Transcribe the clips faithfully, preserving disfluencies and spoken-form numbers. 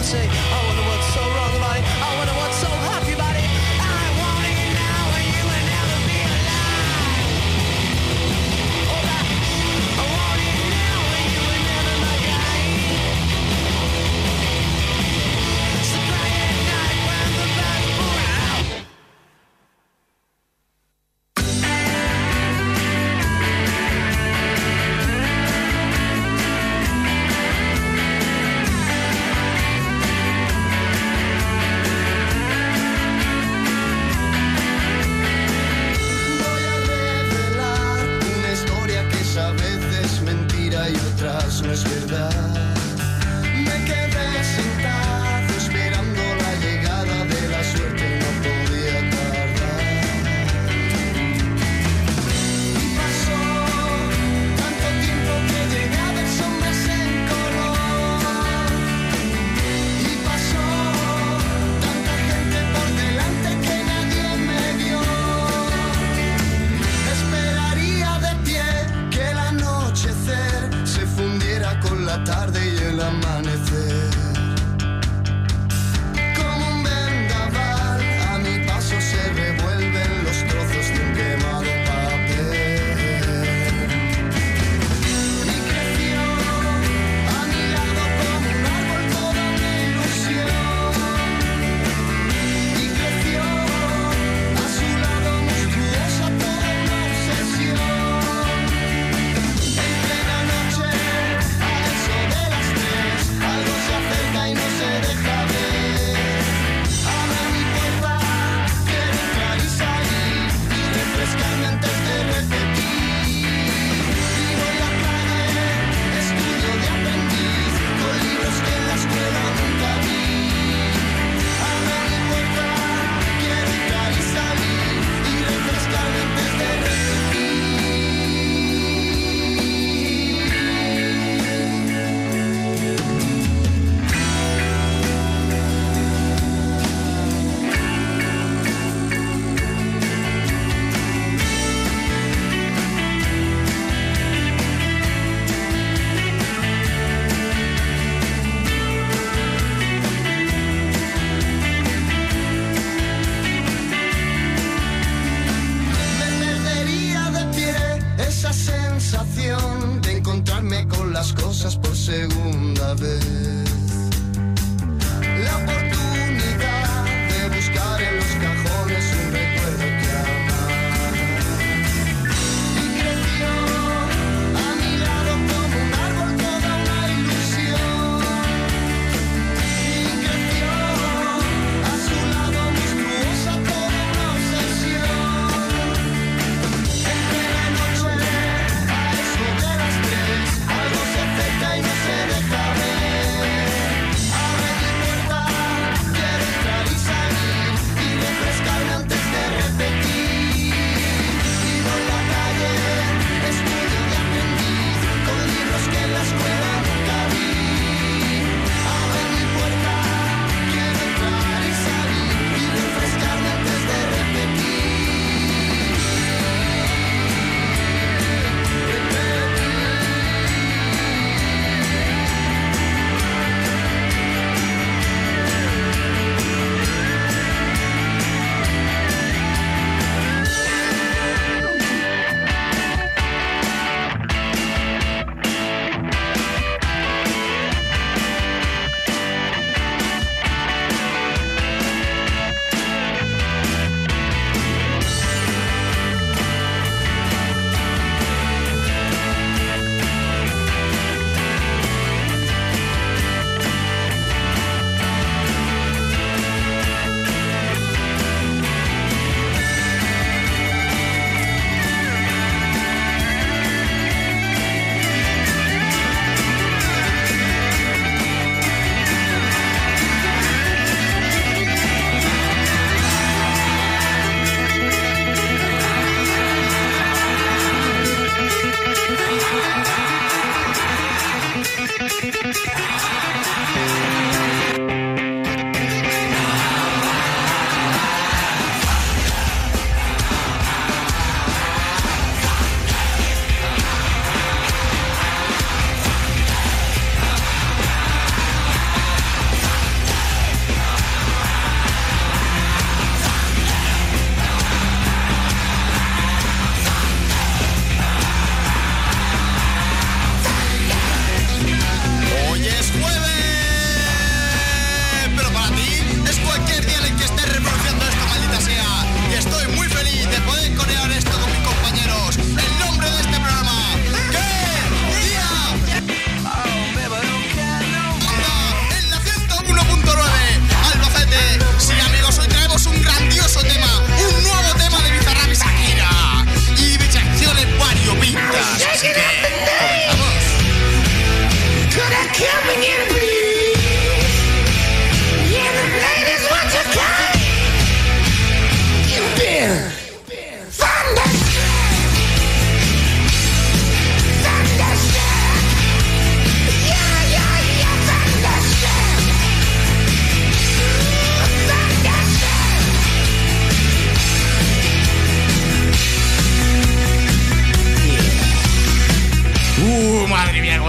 Algo se acerca y no se deja ver.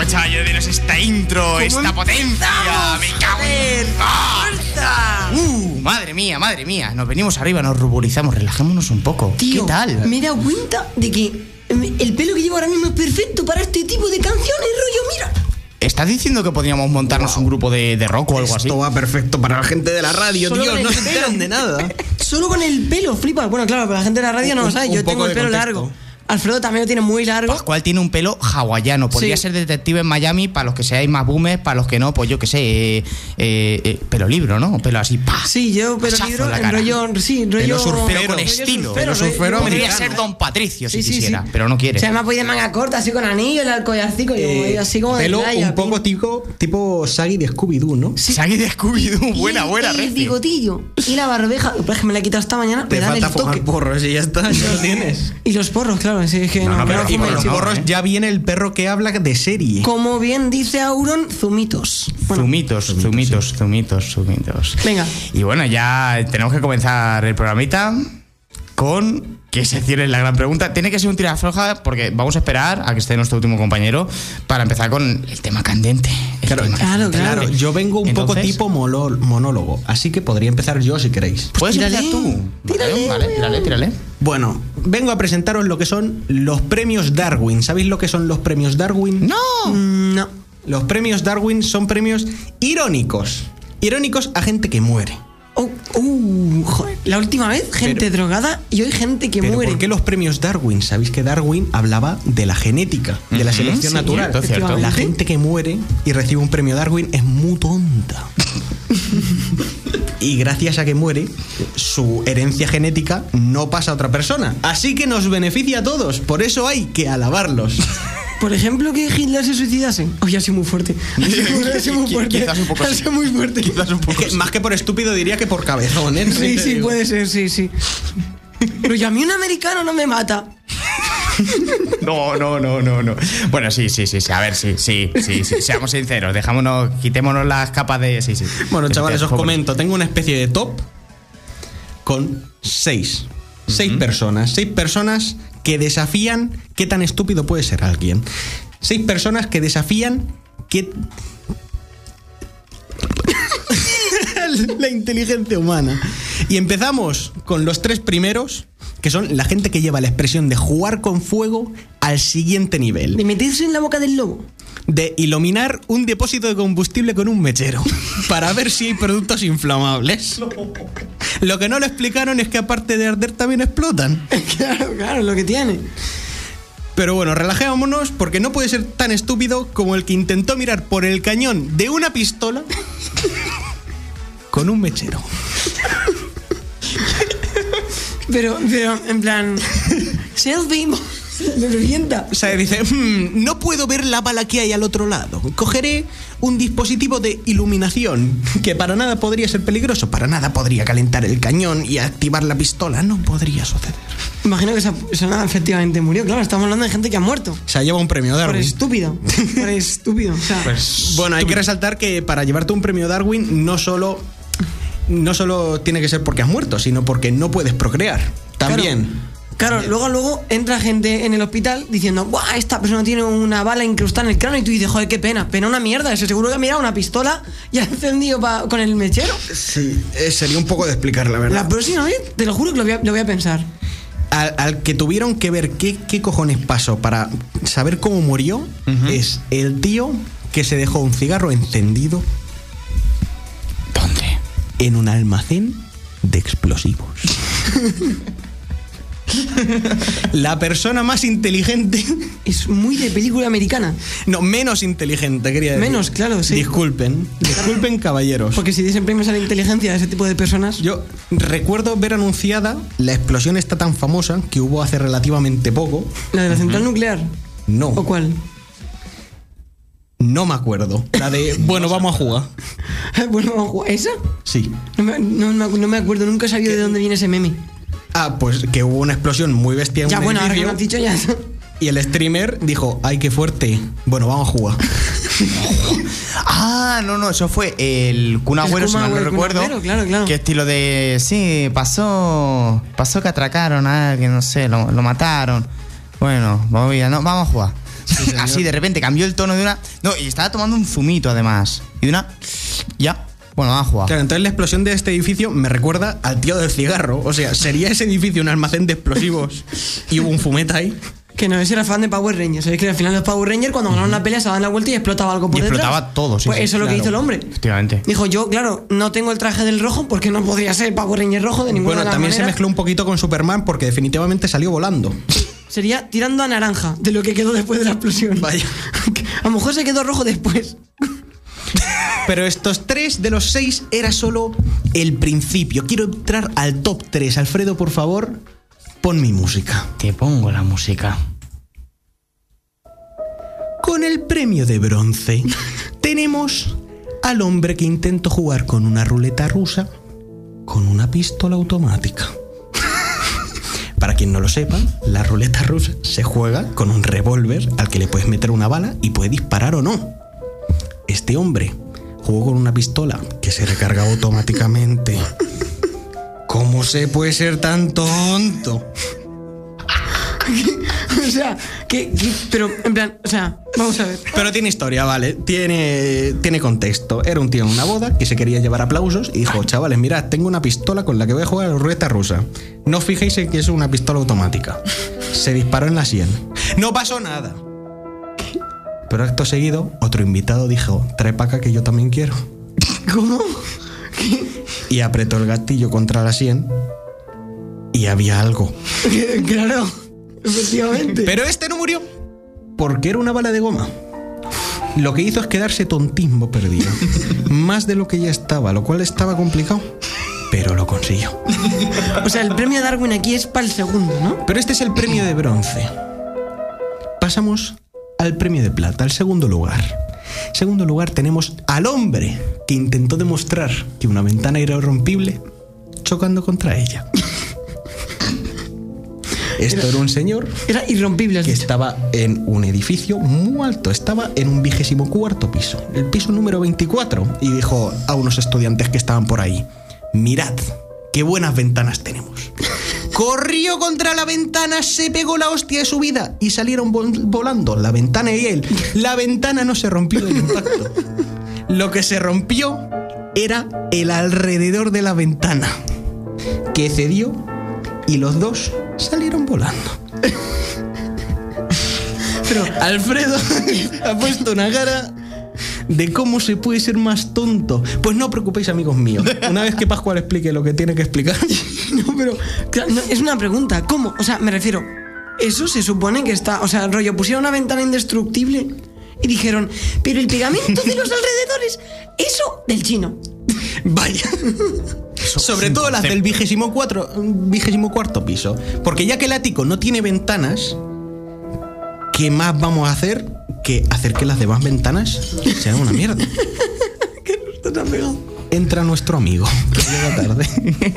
aprovechar yo de veros esta intro, esta potencia. Me cago en ¡Ah! Uh, madre mía, madre mía. Nos venimos arriba, nos ruborizamos, relajémonos un poco. Tío, ¿qué tal? Me he dado cuenta de que el pelo que llevo ahora mismo es perfecto para este tipo de canciones, rollo, mira. ¿Estás diciendo que podríamos montarnos wow. un grupo de, de rock o algo así? Esto va perfecto para la gente de la radio, Solo tío, no se enteran de nada. Solo con el pelo, flipa. Bueno, claro, pero la gente de la radio no lo sabe. Yo tengo el pelo largo. Alfredo también lo tiene muy largo. Pascual tiene un pelo hawaiano. Podría sí. ser detective en Miami para los que seáis más boomers, para los que no, pues yo qué sé, eh, eh, eh, pelo libro, ¿no? Pelo así, pa. Sí, yo pelo libro, en rollo, sí, rollo pelo surfero, con estilo. Pelo surfero Podría ser Don Patricio si sí, sí, quisiera, sí. pero no quiere. O sea, además voy de manga corta, así con anillo, el collarcico, eh, así como pelo de playa, un poco tipo, tipo Shaggy de Scooby-Doo, ¿no? Sí. Shaggy de Scooby-Doo, buena, buena, y el bigotillo y la barbeja, pues que me la he quitado esta mañana. Te falta fumar porros y ya está, ya lo tienes. Y los porros, claro, sí, es que no, no, no pero y con los porros ¿eh? ya viene el perro que habla de serie. Como bien dice Auron, zumitos. Bueno, zumitos, zumitos, zumitos, sí. zumitos, zumitos. Venga. Y bueno, ya tenemos que comenzar el programita con ¿qué sección es la gran pregunta? Tiene que ser un tirafloja porque vamos a esperar a que esté nuestro último compañero para empezar con el tema candente. El claro, tema claro, candente. claro. Yo vengo un Entonces, poco tipo molol, monólogo, así que podría empezar yo si queréis. Puedes tírale, empezar tú. Tírale, vale, tírale, tírale. Bueno, vengo a presentaros lo que son los premios Darwin. ¿Sabéis lo que son los premios Darwin? No. Mm, no. Los premios Darwin son premios irónicos. Irónicos a gente que muere. Oh, uh, joder. La última vez, gente pero, drogada y hoy gente que pero muere. ¿Por qué los premios Darwin? Sabéis que Darwin hablaba de la genética, de uh-huh, la selección sí, natural. Cierto, cierto. La gente que muere y recibe un premio Darwin es muy tonta. Y gracias a que muere, su herencia genética no pasa a otra persona. Así que nos beneficia a todos. Por eso hay que alabarlos. Por ejemplo, que Hitler se suicidase. Oye, ha sido muy fuerte. Ha sido muy fuerte. Quizás un poco ha sido muy fuerte. Quizás un poco es que, más que por estúpido diría que por cabezón, ¿eh? Sí, sí, puede ser, sí, sí. Pero yo a mí un americano no me mata. No, no, no, no, no. Bueno, sí, sí, sí, sí. A ver, sí, sí, sí, sí. Seamos sinceros. Dejámonos, quitémonos las capas de. Sí, sí. Bueno, chavales, os comento. Tengo una especie de top con seis. Seis uh-huh. personas. Seis personas que desafían qué tan estúpido puede ser alguien. Seis personas que desafían qué. La inteligencia humana. Y empezamos con los tres primeros, que son la gente que lleva la expresión de jugar con fuego al siguiente nivel. De meterse en la boca del lobo. De iluminar un depósito de combustible con un mechero para ver si hay productos inflamables. Lo que no le explicaron es que aparte de arder también explotan. Claro, claro, lo que tiene. Pero bueno, relajémonos porque no puede ser tan estúpido como el que intentó mirar por el cañón de una pistola con un mechero. Pero, pero, en plan, selfie, me revienta. O sea, dice, mmm, no puedo ver la bala que hay al otro lado. Cogeré un dispositivo de iluminación que para nada podría ser peligroso, para nada podría calentar el cañón y activar la pistola. No podría suceder. Imagino que esa persona efectivamente murió. Claro, estamos hablando de gente que ha muerto. O sea, lleva un premio Darwin. Por estúpido. Por estúpido. O sea, pues, bueno, hay que resaltar que para llevarte un premio Darwin no solo... No solo tiene que ser porque has muerto, sino porque no puedes procrear. También. Claro, claro También. luego luego entra gente en el hospital diciendo, ¡buah! Esta persona tiene una bala incrustada en el cráneo. Y tú dices, joder, qué pena. Pena una mierda. Eso seguro que ha mirado una pistola y ha encendido pa- con el mechero. Sí, eh, sería un poco de explicar, la verdad. La próxima vez, te lo juro que lo voy a, lo voy a pensar. Al, al que tuvieron que ver qué, qué cojones pasó para saber cómo murió, uh-huh. es el tío que se dejó un cigarro encendido. ¿Dónde? En un almacén de explosivos. La persona más inteligente. Es muy de película americana. No, menos inteligente, quería decir. Menos, claro, sí. Disculpen, disculpen, caballeros. Porque si dicen premios a la inteligencia de ese tipo de personas. Yo recuerdo ver anunciada la explosión esta tan famosa que hubo hace relativamente poco. ¿La de la central uh-huh. nuclear? No. ¿O cuál? No me acuerdo. La de, bueno, vamos a jugar. Bueno, vamos a jugar. ¿Esa? Sí. No me, no, no me acuerdo, nunca he sabido de dónde viene ese meme. Ah, pues que hubo una explosión muy bestia en ya, un bueno, edificio. ahora que me has dicho ya. Y el streamer dijo, ay, qué fuerte. Bueno, vamos a jugar. Ah, no, no, eso fue el Kun Agüero, si mal no recuerdo. Agüero, claro, claro. Que estilo de, sí, pasó, pasó que atracaron a alguien, no sé, lo, lo mataron. Bueno, vamos a, no, vamos a jugar. Así de repente cambió el tono de una. No, y estaba tomando un zumito además. Y de una. Ya. Bueno, ha jugado. Claro, entonces la explosión de este edificio me recuerda al tío del cigarro. O sea, ¿sería ese edificio un almacén de explosivos y hubo un fumeta ahí? Que no, ese era fan de Power Rangers. Sabéis que al final los Power Rangers, cuando ganaban una pelea, se daban la vuelta y explotaba algo por y detrás. explotaba todo, sí. Pues sí, eso es lo claro. que hizo el hombre. Efectivamente. Dijo, yo, claro, no tengo el traje del rojo porque no podría ser Power Ranger rojo de ninguna Bueno, de las también se maneras. mezcló un poquito con Superman porque definitivamente salió volando. Sería tirando a naranja de lo que quedó después de la explosión. Vaya. A lo mejor se quedó rojo después. Pero estos tres de los seis era solo el principio. Quiero entrar al top tres. Alfredo, por favor, pon mi música. Te pongo la música. Con el premio de bronce tenemos al hombre que intentó jugar con una ruleta rusa con una pistola automática. Para quien no lo sepa, la ruleta rusa se juega con un revólver al que le puedes meter una bala y puede disparar o no. Este hombre jugó con una pistola que se recargaba automáticamente. ¿Cómo se puede ser tan tonto? O sea, que, que- pero en plan, o sea, vamos a ver. Pero tiene historia, ¿vale? Tiene, tiene contexto. Era un tío en una boda que se quería llevar aplausos y dijo, chavales, mirad, tengo una pistola con la que voy a jugar a la ruleta rusa. No os fijéis en que es una pistola automática. Se disparó en la sien. No pasó nada. Pero acto seguido, otro invitado dijo, trae para acá que yo también quiero. ¿Cómo? Y apretó el gatillo contra la sien y había algo. Claro, efectivamente. Pero este no murió porque era una bala de goma. Lo que hizo es quedarse tontismo perdido. Más de lo que ya estaba, lo cual estaba complicado. Pero lo consiguió. O sea, el premio Darwin aquí es para el segundo, ¿no? Pero este es el premio de bronce. Pasamos al premio de plata, al segundo lugar. En segundo lugar tenemos al hombre que intentó demostrar que una ventana era irrompible chocando contra ella. Esto era un señor Era irrompible, has que dicho. estaba en un edificio muy alto, estaba en un vigésimo cuarto piso, el piso número veinticuatro, y dijo a unos estudiantes que estaban por ahí, mirad, qué buenas ventanas tenemos. Corrió contra la ventana, se pegó la hostia de su vida y salieron vol- volando la ventana y él. La ventana no se rompió del impacto. Lo que se rompió era el alrededor de la ventana, que cedió y los dos salieron volando. Pero Alfredo ha puesto una cara de cómo se puede ser más tonto. Pues no os preocupéis, amigos míos. Una vez que Pascual explique lo que tiene que explicar. No, pero claro, no, es una pregunta. ¿Cómo? O sea, me refiero, eso se supone que está, o sea, rollo, pusieron una ventana indestructible y dijeron, pero el pegamento de los alrededores, eso del chino. Vaya. Sobre todo las del vigésimo cuatro, vigésimo cuarto piso. Porque ya que el ático no tiene ventanas, ¿qué más vamos a hacer que hacer que las demás ventanas sean una mierda? ¿Qué nos te has pegado? Entra nuestro amigo, que llega tarde.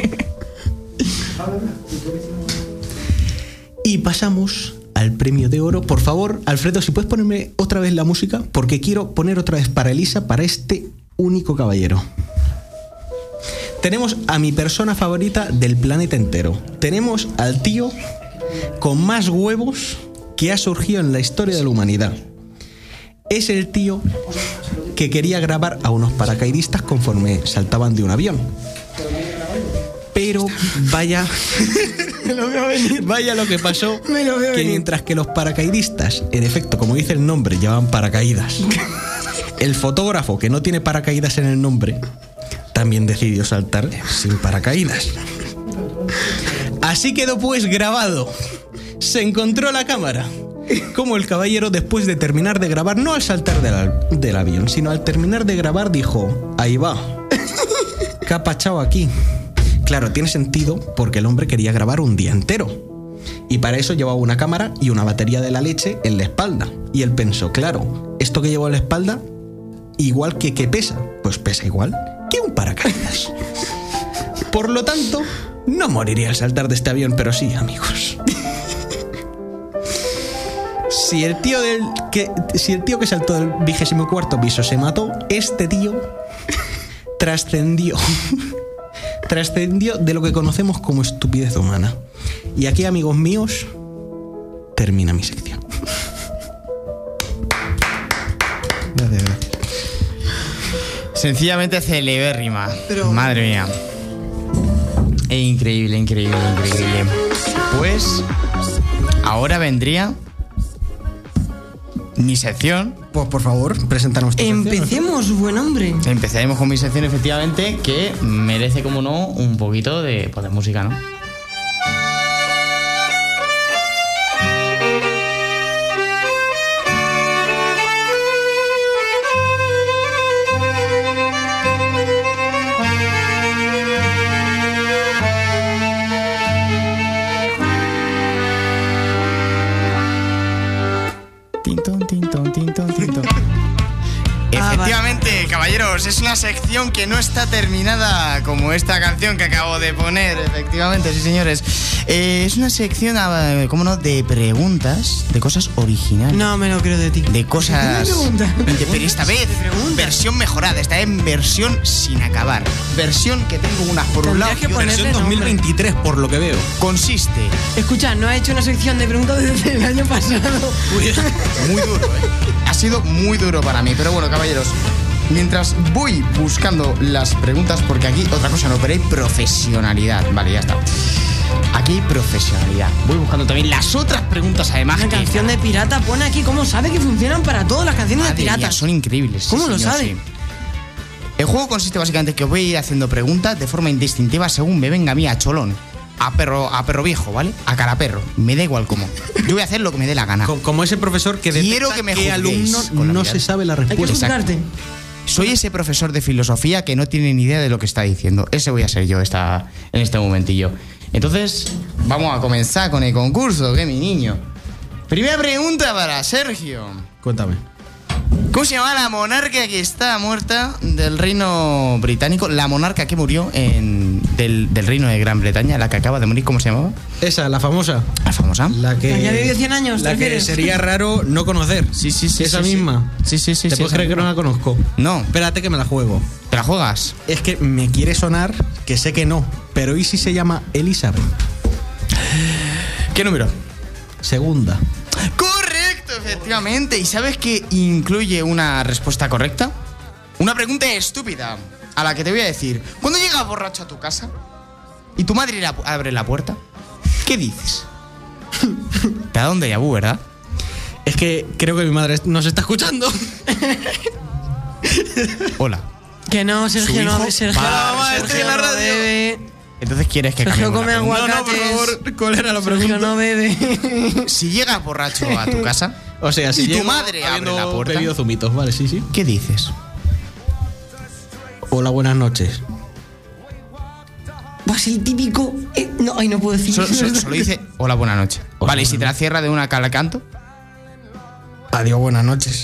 Y pasamos al premio de oro. Por favor, Alfredo, si puedes ponerme otra vez la música, porque quiero poner otra vez para Elisa, para este único caballero. Tenemos a mi persona favorita del planeta entero. Tenemos al tío con más huevos que ha surgido en la historia de la humanidad. Es el tío que quería grabar a unos paracaidistas conforme saltaban de un avión. Pero vaya, Me lo veo venir. vaya lo que pasó, Me lo veo que venir. mientras que los paracaidistas, en efecto, como dice el nombre, llevaban paracaídas, el fotógrafo, que no tiene paracaídas en el nombre, también decidió saltar sin paracaídas. Así quedó pues grabado. Se encontró la cámara. Como el caballero, después de terminar de grabar, no al saltar del, al- del avión, sino al terminar de grabar, dijo, ahí va. ¿Qué ha pachado aquí? Claro, tiene sentido porque el hombre quería grabar un día entero. Y para eso llevaba una cámara y una batería de la leche en la espalda. Y él pensó, claro, esto que llevo en la espalda, igual que que pesa, pues pesa igual que un paracaídas. Por lo tanto, no moriría al saltar de este avión, pero sí, amigos. Si el tío del que si el tío que saltó del vigésimo cuarto piso se mató, este tío trascendió. Trascendió de lo que conocemos como estupidez humana. Y aquí, amigos míos, termina mi sección. Gracias, gracias. Sencillamente celebérrima. Pero- Madre mía. E increíble, increíble, increíble. Pues ahora vendría mi sección. Pues por favor, preséntanos tu sección. Empecemos, buen hombre. Empezaremos con mi sección, efectivamente, que merece, como no, un poquito de, pues, de música, ¿no? Tintón, tintón, tintón, tintón. Ah, Efectivamente, caballeros, es una sección que no está terminada como esta canción que acabo de poner. Efectivamente, sí, señores. Eh, es una sección, ah, ¿cómo no?, de preguntas, de cosas originales. No me lo creo de ti. De cosas. ¿Qué pregunta? de- pero esta vez, versión mejorada. Esta vez, versión sin acabar. Versión que tengo unas por un lado. Tendrías que y otras. ponerle Versión dos mil nombre. veintitrés, por lo que veo. Consiste. Escucha, no ha hecho una sección de preguntas desde el año pasado. Muy duro, ¿eh? Ha sido muy duro para mí. Pero bueno, caballeros, mientras voy buscando las preguntas, porque aquí otra cosa no, pero hay profesionalidad. Vale, ya está. Aquí hay profesionalidad. Voy buscando también las otras preguntas, además. Una que- canción de pirata pone aquí cómo sabe que funcionan para todas las canciones de Madre mía, piratas. son increíbles. sí, ¿Cómo lo señor, sabe? sí. El juego consiste básicamente en que os voy a ir haciendo preguntas de forma indistintiva según me venga a mí a cholón. A perro, a perro viejo, ¿vale? A cara perro. Me da igual cómo. Yo voy a hacer lo que me dé la gana. Co- Como ese profesor que Quiero detecta que me qué juzguéis alumno con la no mirada. se sabe la Hay que respuesta. Exacto. juzgarte. Soy ese profesor de filosofía que no tiene ni idea de lo que está diciendo. Ese voy a ser yo esta, en este momentillo. Entonces, vamos a comenzar con el concurso, que mi niño. Primera pregunta para Sergio. Cuéntame. ¿Cómo se llama la monarca que está muerta del reino británico? La monarca que murió en, del, del reino de Gran Bretaña, la que acaba de morir, ¿cómo se llamaba? Esa, la famosa. La famosa. La que. La que ha vivido cien años, ¿te La que refieres? sería raro no conocer. Sí, sí, sí. Esa sí, misma. Sí, sí, sí. ¿Te sí, puedes esa creer que no misma. la conozco? No. Espérate que me la juego. ¿Te la juegas? Es que me quiere sonar que sé que no, pero ¿y si se llama Elizabeth? ¿Qué número? Segunda. Correcto, efectivamente. ¿Y sabes qué incluye una respuesta correcta? Una pregunta estúpida a la que te voy a decir. Cuando llegas borracho a tu casa y tu madre la- abre la puerta, ¿qué dices? Te da un déjà vu, ¿verdad? Es que creo que mi madre nos está escuchando. Hola. Que no, Sergio Su no, hijo Sergio, va- mamá, Sergio estoy en la no radio. bebe. Entonces quieres que Sergio cambiemos come la pregunta? agua. Aguacates. ¿cuál era la Sergio no bebe. Si llegas borracho a tu casa, O sea, si y tu llego madre abre habiendo la puerta, bebido zumitos, vale, sí, sí. ¿qué dices? Hola, buenas noches. Va a ser el típico. eh, no, ay, no puedo decir. Solo, solo- solo dice hola, buena noche. Hola, Vale, y si buena te la cierra de una cala canto. Adiós, buenas noches.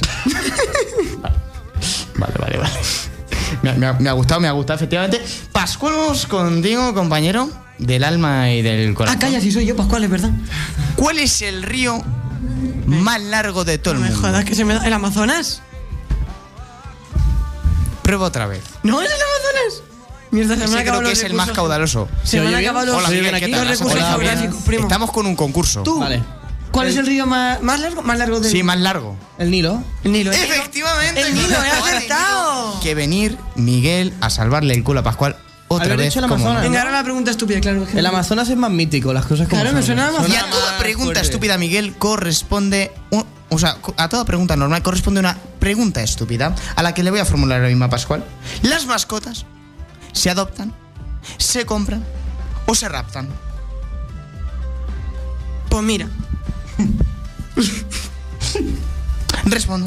Vale, vale, vale. Me ha, me ha- me ha gustado, me ha gustado, efectivamente. Pascual, vamos contigo, compañero, del alma y del corazón. Ah, calla, si soy yo, Pascual, es verdad. ¿Cuál es el río más largo de todo No el me mundo? jodas que se me da. ¿El Amazonas? Prueba otra vez. ¿No es el Amazonas? Mierda, se me han Ese acabado creo que los es el más recursos. caudaloso. Se me han oye bien? acabado los, Hola, Miguel, ¿qué tal? los recursos Hola, bien. geográficos, primo. Estamos con un concurso. Tú, Vale. ¿cuál es el río más, más largo? Más largo del Sí, más largo. El Nilo. El Nilo. ¿el Nilo? Efectivamente. El Nilo, he correcto. acertado. Que venir Miguel a salvarle el culo a Pascual otra Había vez. dicho el como Amazonas, no. Venga, ahora la pregunta estúpida, claro. El Amazonas es más mítico, las cosas como Claro, me son. suena más- Y a toda más pregunta fuerte. estúpida, Miguel, corresponde. un- o sea, a toda pregunta normal corresponde una pregunta estúpida a la que le voy a formular ahora mismo a Pascual. ¿Las mascotas se adoptan, se compran o se raptan? Pues mira, Respondo.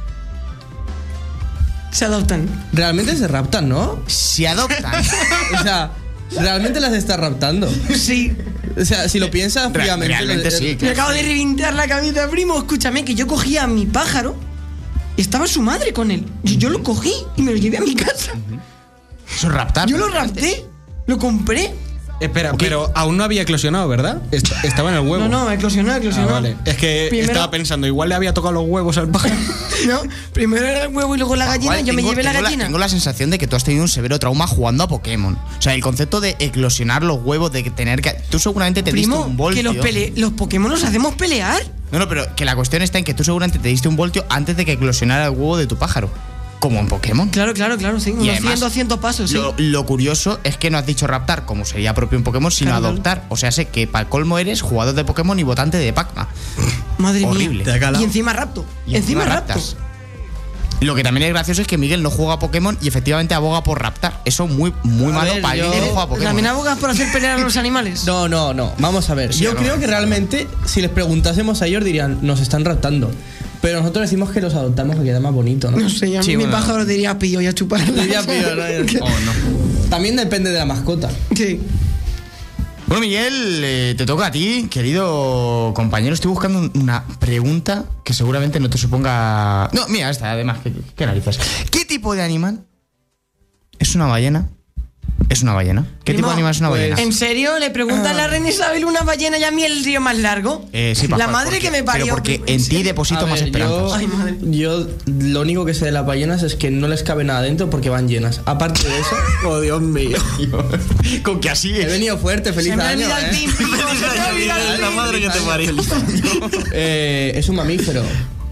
se adoptan. Realmente se raptan, ¿no? Se adoptan. O sea, realmente las está raptando. Sí. O sea, si lo piensas Re- fríamente. realmente lo- sí. Me acabo de reventar la cabeza, primo. Escúchame, que yo cogía a mi pájaro y estaba su madre con él. Y yo lo cogí y me lo llevé a mi casa. Eso es raptar. Yo lo rapté, lo compré. Espera, pero aún no había eclosionado, ¿verdad? Est- estaba en el huevo. No, no, eclosionó, Ah, eclosionó. vale. Es que Primero- estaba pensando, igual le había tocado los huevos al pájaro. No, primero era el huevo y luego la gallina. Pascual, Yo me tengo- llevé la tengo gallina. Tengo la sensación de que tú has tenido un severo trauma jugando a Pokémon. O sea, el concepto de eclosionar los huevos, de que tener que. Tú seguramente te diste Primo, un voltio. que los, pele los Pokémon los hacemos pelear. No, no, pero que la cuestión está en que tú seguramente te diste un voltio antes de que eclosionara el huevo de tu pájaro. Como en Pokémon. Claro, claro, claro, sí. Y Unos además, cien, doscientos pasos, sí. Lo, lo curioso es que no has dicho raptar, como sería propio en Pokémon, sino Claro, adoptar. O sea, sé que para el colmo eres jugador de Pokémon y votante de Pac-Man. Madre Horrible. Te ha mía. calado. Y encima rapto. Y encima, rapto. raptas. Lo que también es gracioso es que Miguel no juega a Pokémon y efectivamente aboga por raptar. Eso muy, muy A malo ver, para yo- alguien que no juega a Pokémon. ¿También abogas por hacer pelear a los animales? No, no, no. Vamos a ver. Sí, Yo no. creo que realmente, si les preguntásemos a ellos, dirían, nos están raptando. Pero nosotros decimos que los adoptamos, que queda más bonito, ¿no? No sé, a mí Sí, mi bueno. pájaro diría pillo y a chupar. Diría pillo, ¿no? Oh, no. También depende de la mascota. Sí. Bueno, Miguel, eh, te toca a ti, querido compañero. Estoy buscando una pregunta que seguramente no te suponga... No, mira, esta, además, ¿qué, qué narices? ¿Qué tipo de animal es una ballena? ¿Es una ballena? ¿Qué Primo, tipo de animal es una pues, ballena? ¿En serio? ¿Le pregunta a la reina Isabel una ballena y a mí el río más largo? Eh, sí, La Pascual, madre porque- que me parió. Pero porque en ti deposito A más ver, esperanzas. yo, Ay, madre. yo lo único que sé de las ballenas es que no les cabe nada dentro porque van llenas. Aparte de eso, Oh, Dios mío. Con que así he venido fuerte, feliz Se me año. olvida el ¿eh? pin, primo, se me olvida el La pin. madre que te parió. Eh, es un mamífero.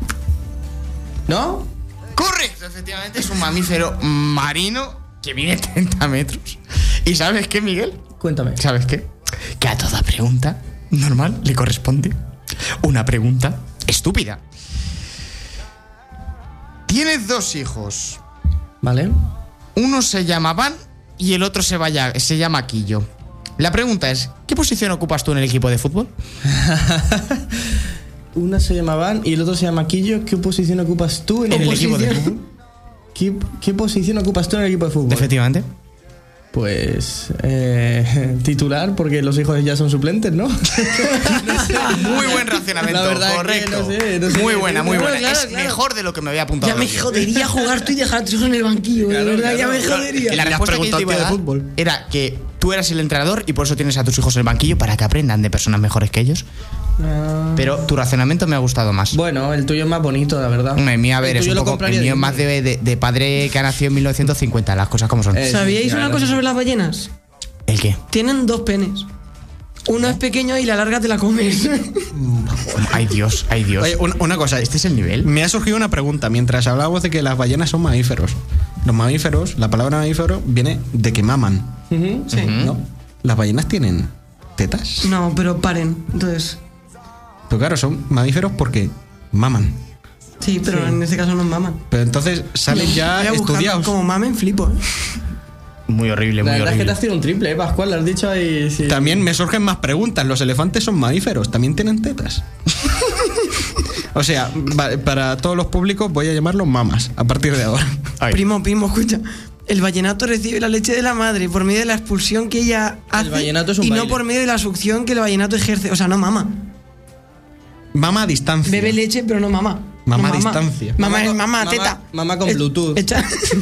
¿No? Correcto, efectivamente es un mamífero marino que mide treinta metros. ¿Y sabes qué, Miguel? Cuéntame. ¿Sabes qué? Que a toda pregunta normal le corresponde una pregunta estúpida. Tienes dos hijos. ¿Vale? Uno se llama Van y el otro se, vaya, se llama Quillo. La pregunta es, ¿qué posición ocupas tú en el equipo de fútbol? Una se llama Van y el otro se llama Quillo. ¿Qué posición ocupas tú en, En el el equipo de Oposición. fútbol. ¿Qué, qué posición ocupas tú en el equipo de fútbol? Efectivamente. Pues eh, titular, porque los hijos ya son suplentes, ¿no? Muy buen racionamiento, La verdad es que correcto. no sé, no sé. Muy buena, muy Claro, buena. claro, es claro. mejor de lo que me había apuntado. Ya me yo. jodería jugar tú y dejar a tus hijos en el banquillo. Claro, de verdad, claro. ya me Claro. jodería. Y la Le has respuesta que yo te preguntado iba a tío de dar fútbol. era que tú eras el entrenador y por eso tienes a tus hijos en el banquillo para que aprendan de personas mejores que ellos. Ah. Pero tu razonamiento me ha gustado más. Bueno, el tuyo es más bonito, la verdad. El mío, a ver, El es tuyo un lo poco. compraría El mío de es más de, de- de padre que ha nacido en mil novecientos cincuenta, las cosas como son. Eh, ¿Sabíais sí, una la cosa verdad. sobre las ballenas? ¿El qué? Tienen dos penes. Uno es pequeño y la larga te la comes. Ay, Dios, ay, Dios. Oye, una, una cosa. ¿Este es el nivel? Me ha surgido una pregunta mientras hablábamos de que las ballenas son mamíferos. Los mamíferos, la palabra mamífero viene de que maman, Ujú. Sí. ¿no? ¿Las ballenas tienen tetas? No, pero paren. Entonces, Pues claro, son mamíferos porque maman. sí, pero en este caso no maman. Pero entonces salen ya Voy a buscar estudiados. Como mamen, flipo. ¿eh? Muy horrible, La muy verdad es que te horrible. has tirado un triple, ¿eh, Pascual? Lo has dicho ahí. Sí. También me surgen más preguntas. ¿Los elefantes son mamíferos? ¿También tienen tetas? O sea, va- para todos los públicos voy a llamarlos mamas a partir de ahora. Ay. Primo, primo, escucha. El vallenato recibe la leche de la madre por medio de la expulsión que ella hace vallenato es un y no baile. por medio de la succión que el vallenato ejerce. O sea, no mama. Mama a distancia. Bebe leche, pero no mama. Mama No a distancia. Mamá Mama es con- mamá, mama- teta. mama con E- Bluetooth. echa-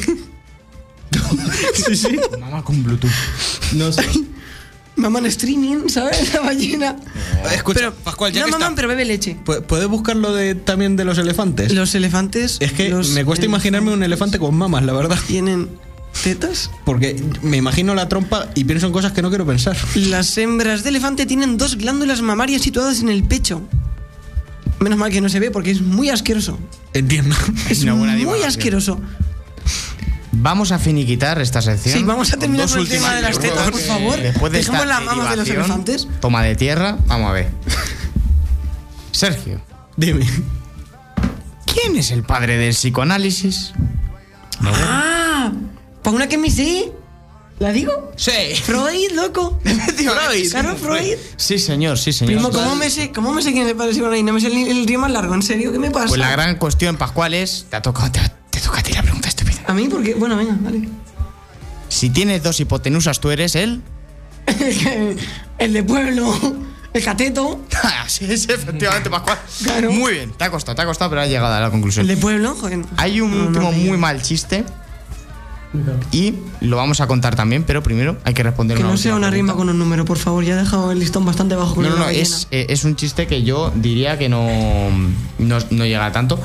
Sí, sí. Mamá con Bluetooth. No sé. Mamá en streaming, ¿sabes? La ballena. Escucha, Pero, Pascual, ya no que maman, está- pero bebe leche. ¿Pu- ¿Puedes buscar lo de, también de los elefantes? Los elefantes. Es que los me cuesta elefantes imaginarme un elefante con mamas, la verdad. ¿Tienen tetas? Porque me imagino la trompa y pienso en cosas que no quiero pensar. Las hembras de elefante tienen dos glándulas mamarias situadas en el pecho. Menos mal que no se ve porque es muy asqueroso. Entiendo. Es Una buena muy divagación. asqueroso. Vamos a finiquitar esta sección. Sí, vamos a terminar dos con el tema últimas de las tetas, por preguntas. favor. Después de Dejemos esta las mamas de los derivación, elefantes. Toma de tierra, vamos a ver. Sergio, Dime. ¿quién es el padre del psicoanálisis? Ah, para una que me sé. ¿La digo? Sí. Freud, loco. Freud. Claro, Freud. Sí, señor, sí, señor. Primo, ¿cómo me sé? ¿Cómo me sé quién es el padre psicoanálisis? No me sé el, el río más largo, ¿en serio? ¿Qué me pasa? Pues la gran cuestión, Pascual, es. Te, ha tocado, te, te toca a ti la pregunta estúpida. ¿A mí? Porque, bueno, venga, vale. Si tienes dos hipotenusas, tú eres él. El de pueblo, el cateto. Sí, sí, efectivamente, Pascual. Claro. Muy bien, te ha costado, te ha costado, pero has llegado a la conclusión. El de pueblo, joder. Hay un No, no, último no, muy mal chiste y lo vamos a contar también, pero primero hay que responder Que una no sea última una rima pregunta. con un número, por favor. Ya he dejado el listón bastante bajo con No, no, la no, ballena. es, eh, es un chiste que yo diría que no, no, no llega a tanto.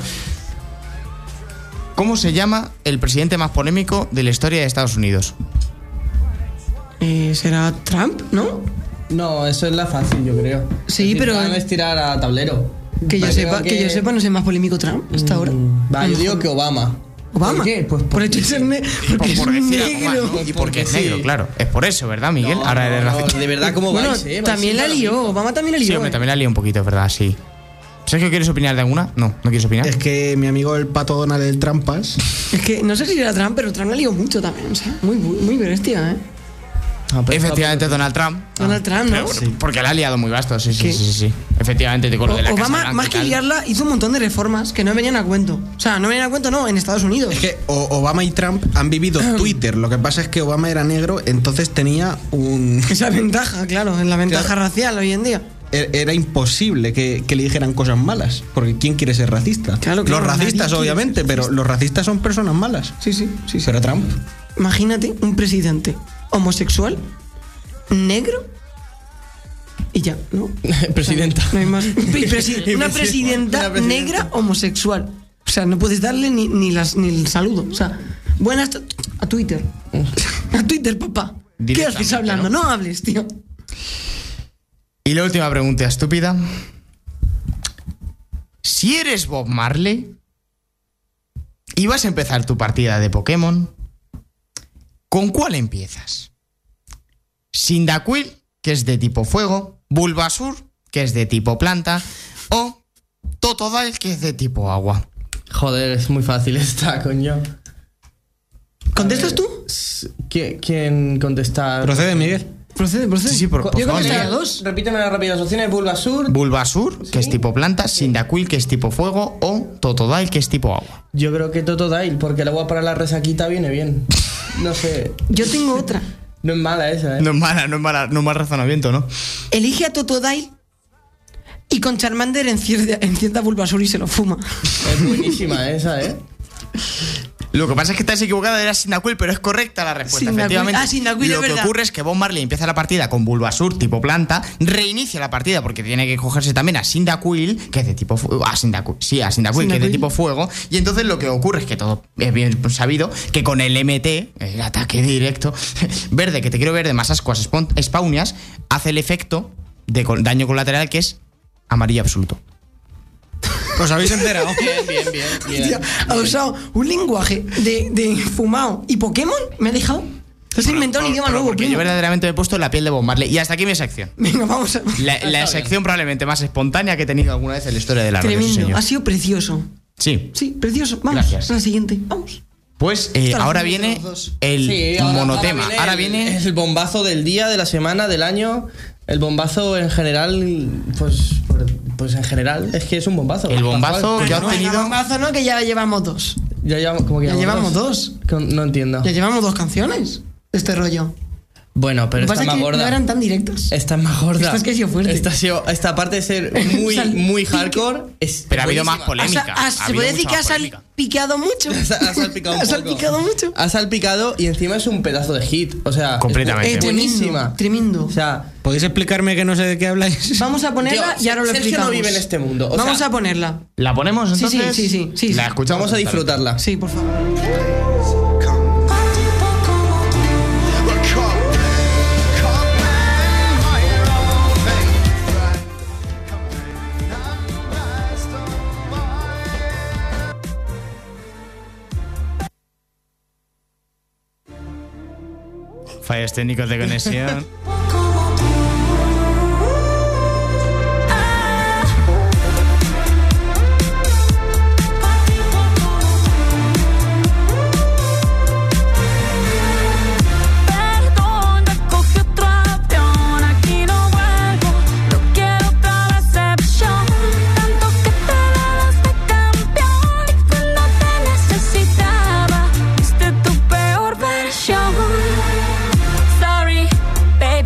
¿Cómo se llama el presidente más polémico de la historia de Estados Unidos? Eh, ¿Será Trump, no? No, eso es la fácil, yo creo. Sí, Es decir, pero- van a estirar a tablero. Que yo Vale, sepa, creo que... que- yo sepa, no es el más polémico Trump hasta ahora. Va, yo digo que Obama. Obama. ¿Por qué? Pues por hecho de ser ne- porque Por, por es decir algo más, negro. ¿no? Y porque es Porque negro, sí. claro. Es por eso, ¿verdad, Miguel? No, Ahora eres no, racista. de verdad, ¿cómo Bueno, vais, eh? Vais también la siempre lió. lo mismo. Obama también la lió. Sí, hombre, eh. también la lié un poquito, es verdad, sí. ¿Sabes que quieres opinar de alguna? No, no quieres opinar. Es que mi amigo el pato Donald el Trampas. Es que no sé si era Trump, pero Trump la lió mucho también. O sea, muy, muy bestia, ¿eh? Ah, pero Efectivamente, Donald Trump. Donald Trump, ¿no? Pero- Porque la ha liado muy vasto, sí, sí, ¿Qué? sí, sí, sí. Efectivamente, te con lo de la Casa Obama, Blanca más y que tal. liarla, hizo un montón de reformas que no venían a cuento. O sea, no venían a cuento, no, en Estados Unidos. Es que o- Obama y Trump han vivido Twitter. Lo que pasa es que Obama era negro, entonces tenía un. Esa ventaja, claro, en la ventaja Claro. racial hoy en día. e- Era imposible que, que le dijeran cosas malas. Porque ¿quién quiere ser racista? Claro, claro, los nadie racistas, quiere obviamente, ser pero los racistas son personas malas. Sí, sí, sí, sí. Pero Trump. Imagínate un presidente homosexual, negro y ya, ¿no? Presidenta. No hay más. Pre- presi- Y una presi- presidenta una presidenta. negra homosexual. O sea, no puedes darle ni, ni, las, ni el saludo. O sea, buenas t- a Twitter. A Twitter, papá. ¿Qué Directamente, haces hablando? ¿no? No hables, tío. Y la última pregunta estúpida. Si eres Bob Marley y vas a empezar tu partida de Pokémon, ¿con cuál empiezas? Cyndaquil, que es de tipo fuego, Bulbasur, que es de tipo planta, o Totodile, que es de tipo agua. Joder, es muy fácil esta, coño. ¿Contestas tú? ¿Qui- ¿Quién contesta? Procede, Miguel. Procede, procede. Sí, sí, por- Yo por creo favor, que Miguel. sería dos. Repíteme las rápidas opciones. Bulbasur. Bulbasur, que es tipo planta, Cyndaquil, que es tipo fuego, o Totodile, que es tipo agua. Yo creo que Totodile, porque el agua para la resaquita viene bien. No sé. Yo tengo otra. No es mala esa, ¿eh? No es mala, no es mala, no es mal razonamiento, ¿no? Elige a Totodile y con Charmander enciende, enciende a Bulbasaur y se lo fuma. Es buenísima esa, ¿eh? Lo que pasa es que estás equivocada, era Cyndaquil, pero es correcta la respuesta. Cyndaquil. Efectivamente, Ah, Cyndaquil, lo es que verdad. ocurre es que Bob Marley empieza la partida con Bulbasur tipo planta, reinicia la partida porque tiene que cogerse también a Cyndaquil, que es de tipo fuego, a Cyndaquil, sí, a Cyndaquil, que es de Cyndaquil. tipo fuego, y entonces lo que ocurre es que todo es bien sabido que con el M T, el ataque directo, verde, que te quiero ver de más ascuas spon- spawnias, hace el efecto de col- daño colateral que es amarillo absoluto. ¿Os habéis enterado? Bien, bien, bien. bien. Hostia, ha usado un lenguaje de, de fumado y Pokémon. Me ha dejado. Te has inventado un idioma Pero nuevo, porque primo. yo verdaderamente me he puesto en la piel de Bob Marley. Y hasta aquí mi sección. Venga, vamos a. La, la sección probablemente más espontánea que he tenido alguna vez en la historia de la radio, sí, Tremendo. señor. Ha sido precioso. Sí. Sí, precioso. Vamos Gracias. a la siguiente. Vamos. Pues eh, Están ahora haciendo viene los dos. el Sí, ahora- monotema. Ahora el- viene. el bombazo del día, de la semana, del año. El bombazo en general, pues, por- pues en general, es que es un bombazo. El bombazo Tal que ha cual. obtenido- Venga, bombazo, ¿no? Que ya llevamos dos. Ya llevamos, como que Ya llevamos dos. Con- No entiendo. Ya llevamos dos canciones de este rollo. Bueno, pero Lo que esta pasa es más es que gorda. no eran tan directas. Esta es más gorda. Esta es que ha sido fuerte. Esta, ha sido- esta aparte de ser muy, Sal- muy pique. hardcore. Es Pero ha habido más buenísima. polémica. O sea, has- Ha se habido puede decir mucha que has polémica. salpicado mucho. Has- has salpicado un Has poco. salpicado mucho. Ha salpicado y encima es un pedazo de hit. O sea, Completamente. es Eh, buenísima. Tremendo. O sea, ¿Podéis explicarme que no sé de qué habláis? Vamos a ponerla Tío, y ahora lo Sergio explicamos. no vive en este mundo, o Vamos sea- a ponerla. ¿La ponemos Sí, sí, entonces? sí, sí, sí, La sí. escuchamos. vamos a disfrutarla. Sí, por favor. Fallos técnicos de conexión. Perdona, cogí otro avión, aquí no vuelvo, no quiero otra decepción. Tanto que te dabas de campeón y cuando te necesitaba, viste tu peor versión. Sorry, baby.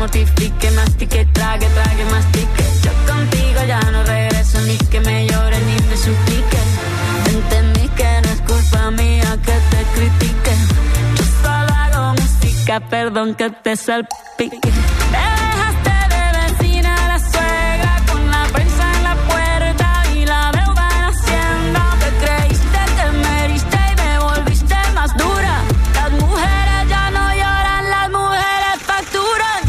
mortifique, mastique, trague, trague, mastique. Yo contigo ya no regreso, ni que me llore ni me suplique. Entendí que no es culpa mía que te critique. Yo solo hago música, perdón que te salpique. Me dejaste de vecina a la suegra con la prensa en la puerta y la deuda en Hacienda. Te creíste que me heriste y me volviste más dura. Las mujeres ya no lloran, las mujeres facturan.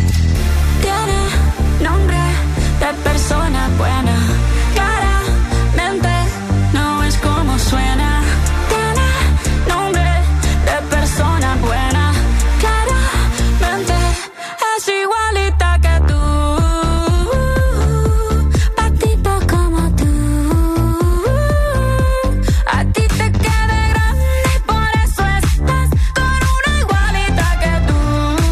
Tiene nombre de persona buena, claramente no es como suena. Tiene nombre de persona buena, claramente es igualita que tú. Patito como tú. A ti te queda grande y por eso estás con una igualita que tú.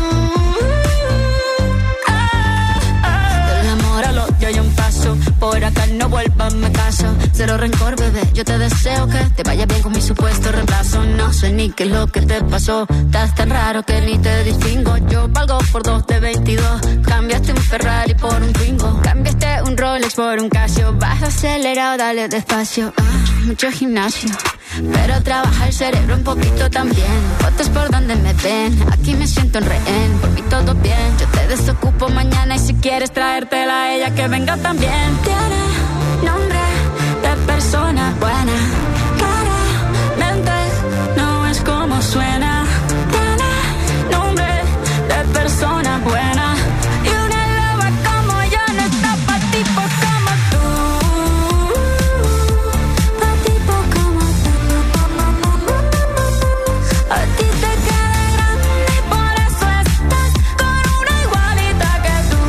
Ah, ah. Del amor al odio hay un paso, por acá no vuelvas, me caso. Cero rencor, bebé, yo te deseo que te vaya bien con mi supuesto reemplazo. No sé ni qué es lo que te pasó, estás tan raro que ni te distingo. Yo valgo por dos de veintidós, cambiaste un Ferrari por un Twingo. Cambiaste un Rolex por un Casio, vas acelerado, dale despacio. Ah, mucho gimnasio, pero trabaja el cerebro un poquito también. Fotos por donde me ven, aquí me siento en rehén. Por mí todo bien, yo te desocupo mañana y si quieres traértela a ella que venga también. Tiene nombre de persona buena, claramente no es como suena. Tiene nombre de persona buena y una loba como yo no está pa' tipos como tú. Pa' tipos como tú. A ti te queda grande y por eso estás con una igualita que tú.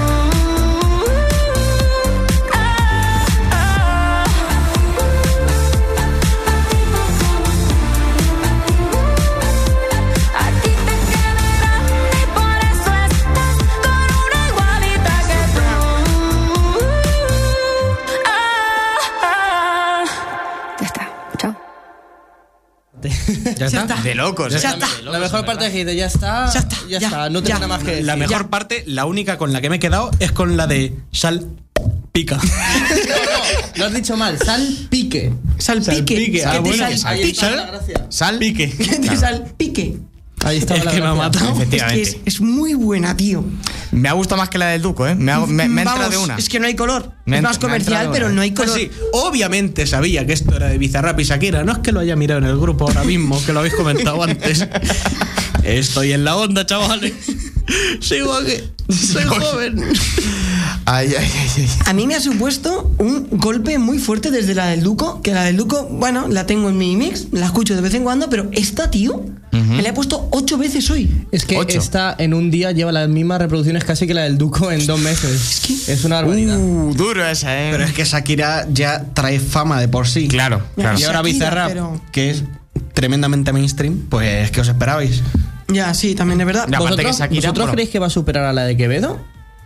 Ah, ah. A ti te queda grande y por eso estás con una igualita que tú. Ah, ah. Ya está, chao. ¿Ya está? De locos, Ya ¿eh? está. La mejor parte es que ya está. Ya está, Ya ya, está. No tengo ya. nada más que decir. La mejor parte, la única con la que me he quedado, es con la de sal pica. No, no, lo has dicho mal. Salpique. Salpique. Salpique, Que ah, te bueno, Ahí salpique. está la gracia. Sal. Pique. Que te salpique. Ahí está Es la que me ha gracia. matado. Es que Efectivamente. es, es muy buena, tío. Me ha gustado más que la del Duco, ¿eh? Me ha, me, me ha entrado Vamos, de una. es que no hay color. Me es entra- más me ha entrado comercial, de pero una. no hay color. Sí, obviamente sabía que esto era de Bizarrap y Shakira. No es que lo haya mirado en el grupo ahora mismo, que lo habéis comentado antes. Estoy en la onda, chavales. Sigo aquí. Soy joven. Ay, ay, ay, ay. A mí me ha supuesto un golpe muy fuerte desde la del Duco, que la del Duco, bueno, la tengo en mi mix, la escucho de vez en cuando, pero esta, tío, me la he puesto ocho veces hoy. Es que Ocho. esta en un día lleva las mismas reproducciones casi que la del Duco en dos meses. Es, una barbaridad. Uh, duro esa, ¿eh? Pero es que Shakira ya trae fama de por sí. Claro, claro. Y ahora Shakira, Bizarrap, pero- que es tremendamente mainstream, pues ¿qué os esperabais? Ya, sí, también es verdad. Ya. aparte ¿Vosotros, que Shakira, ¿vosotros bueno. creéis que va a superar a la de Quevedo?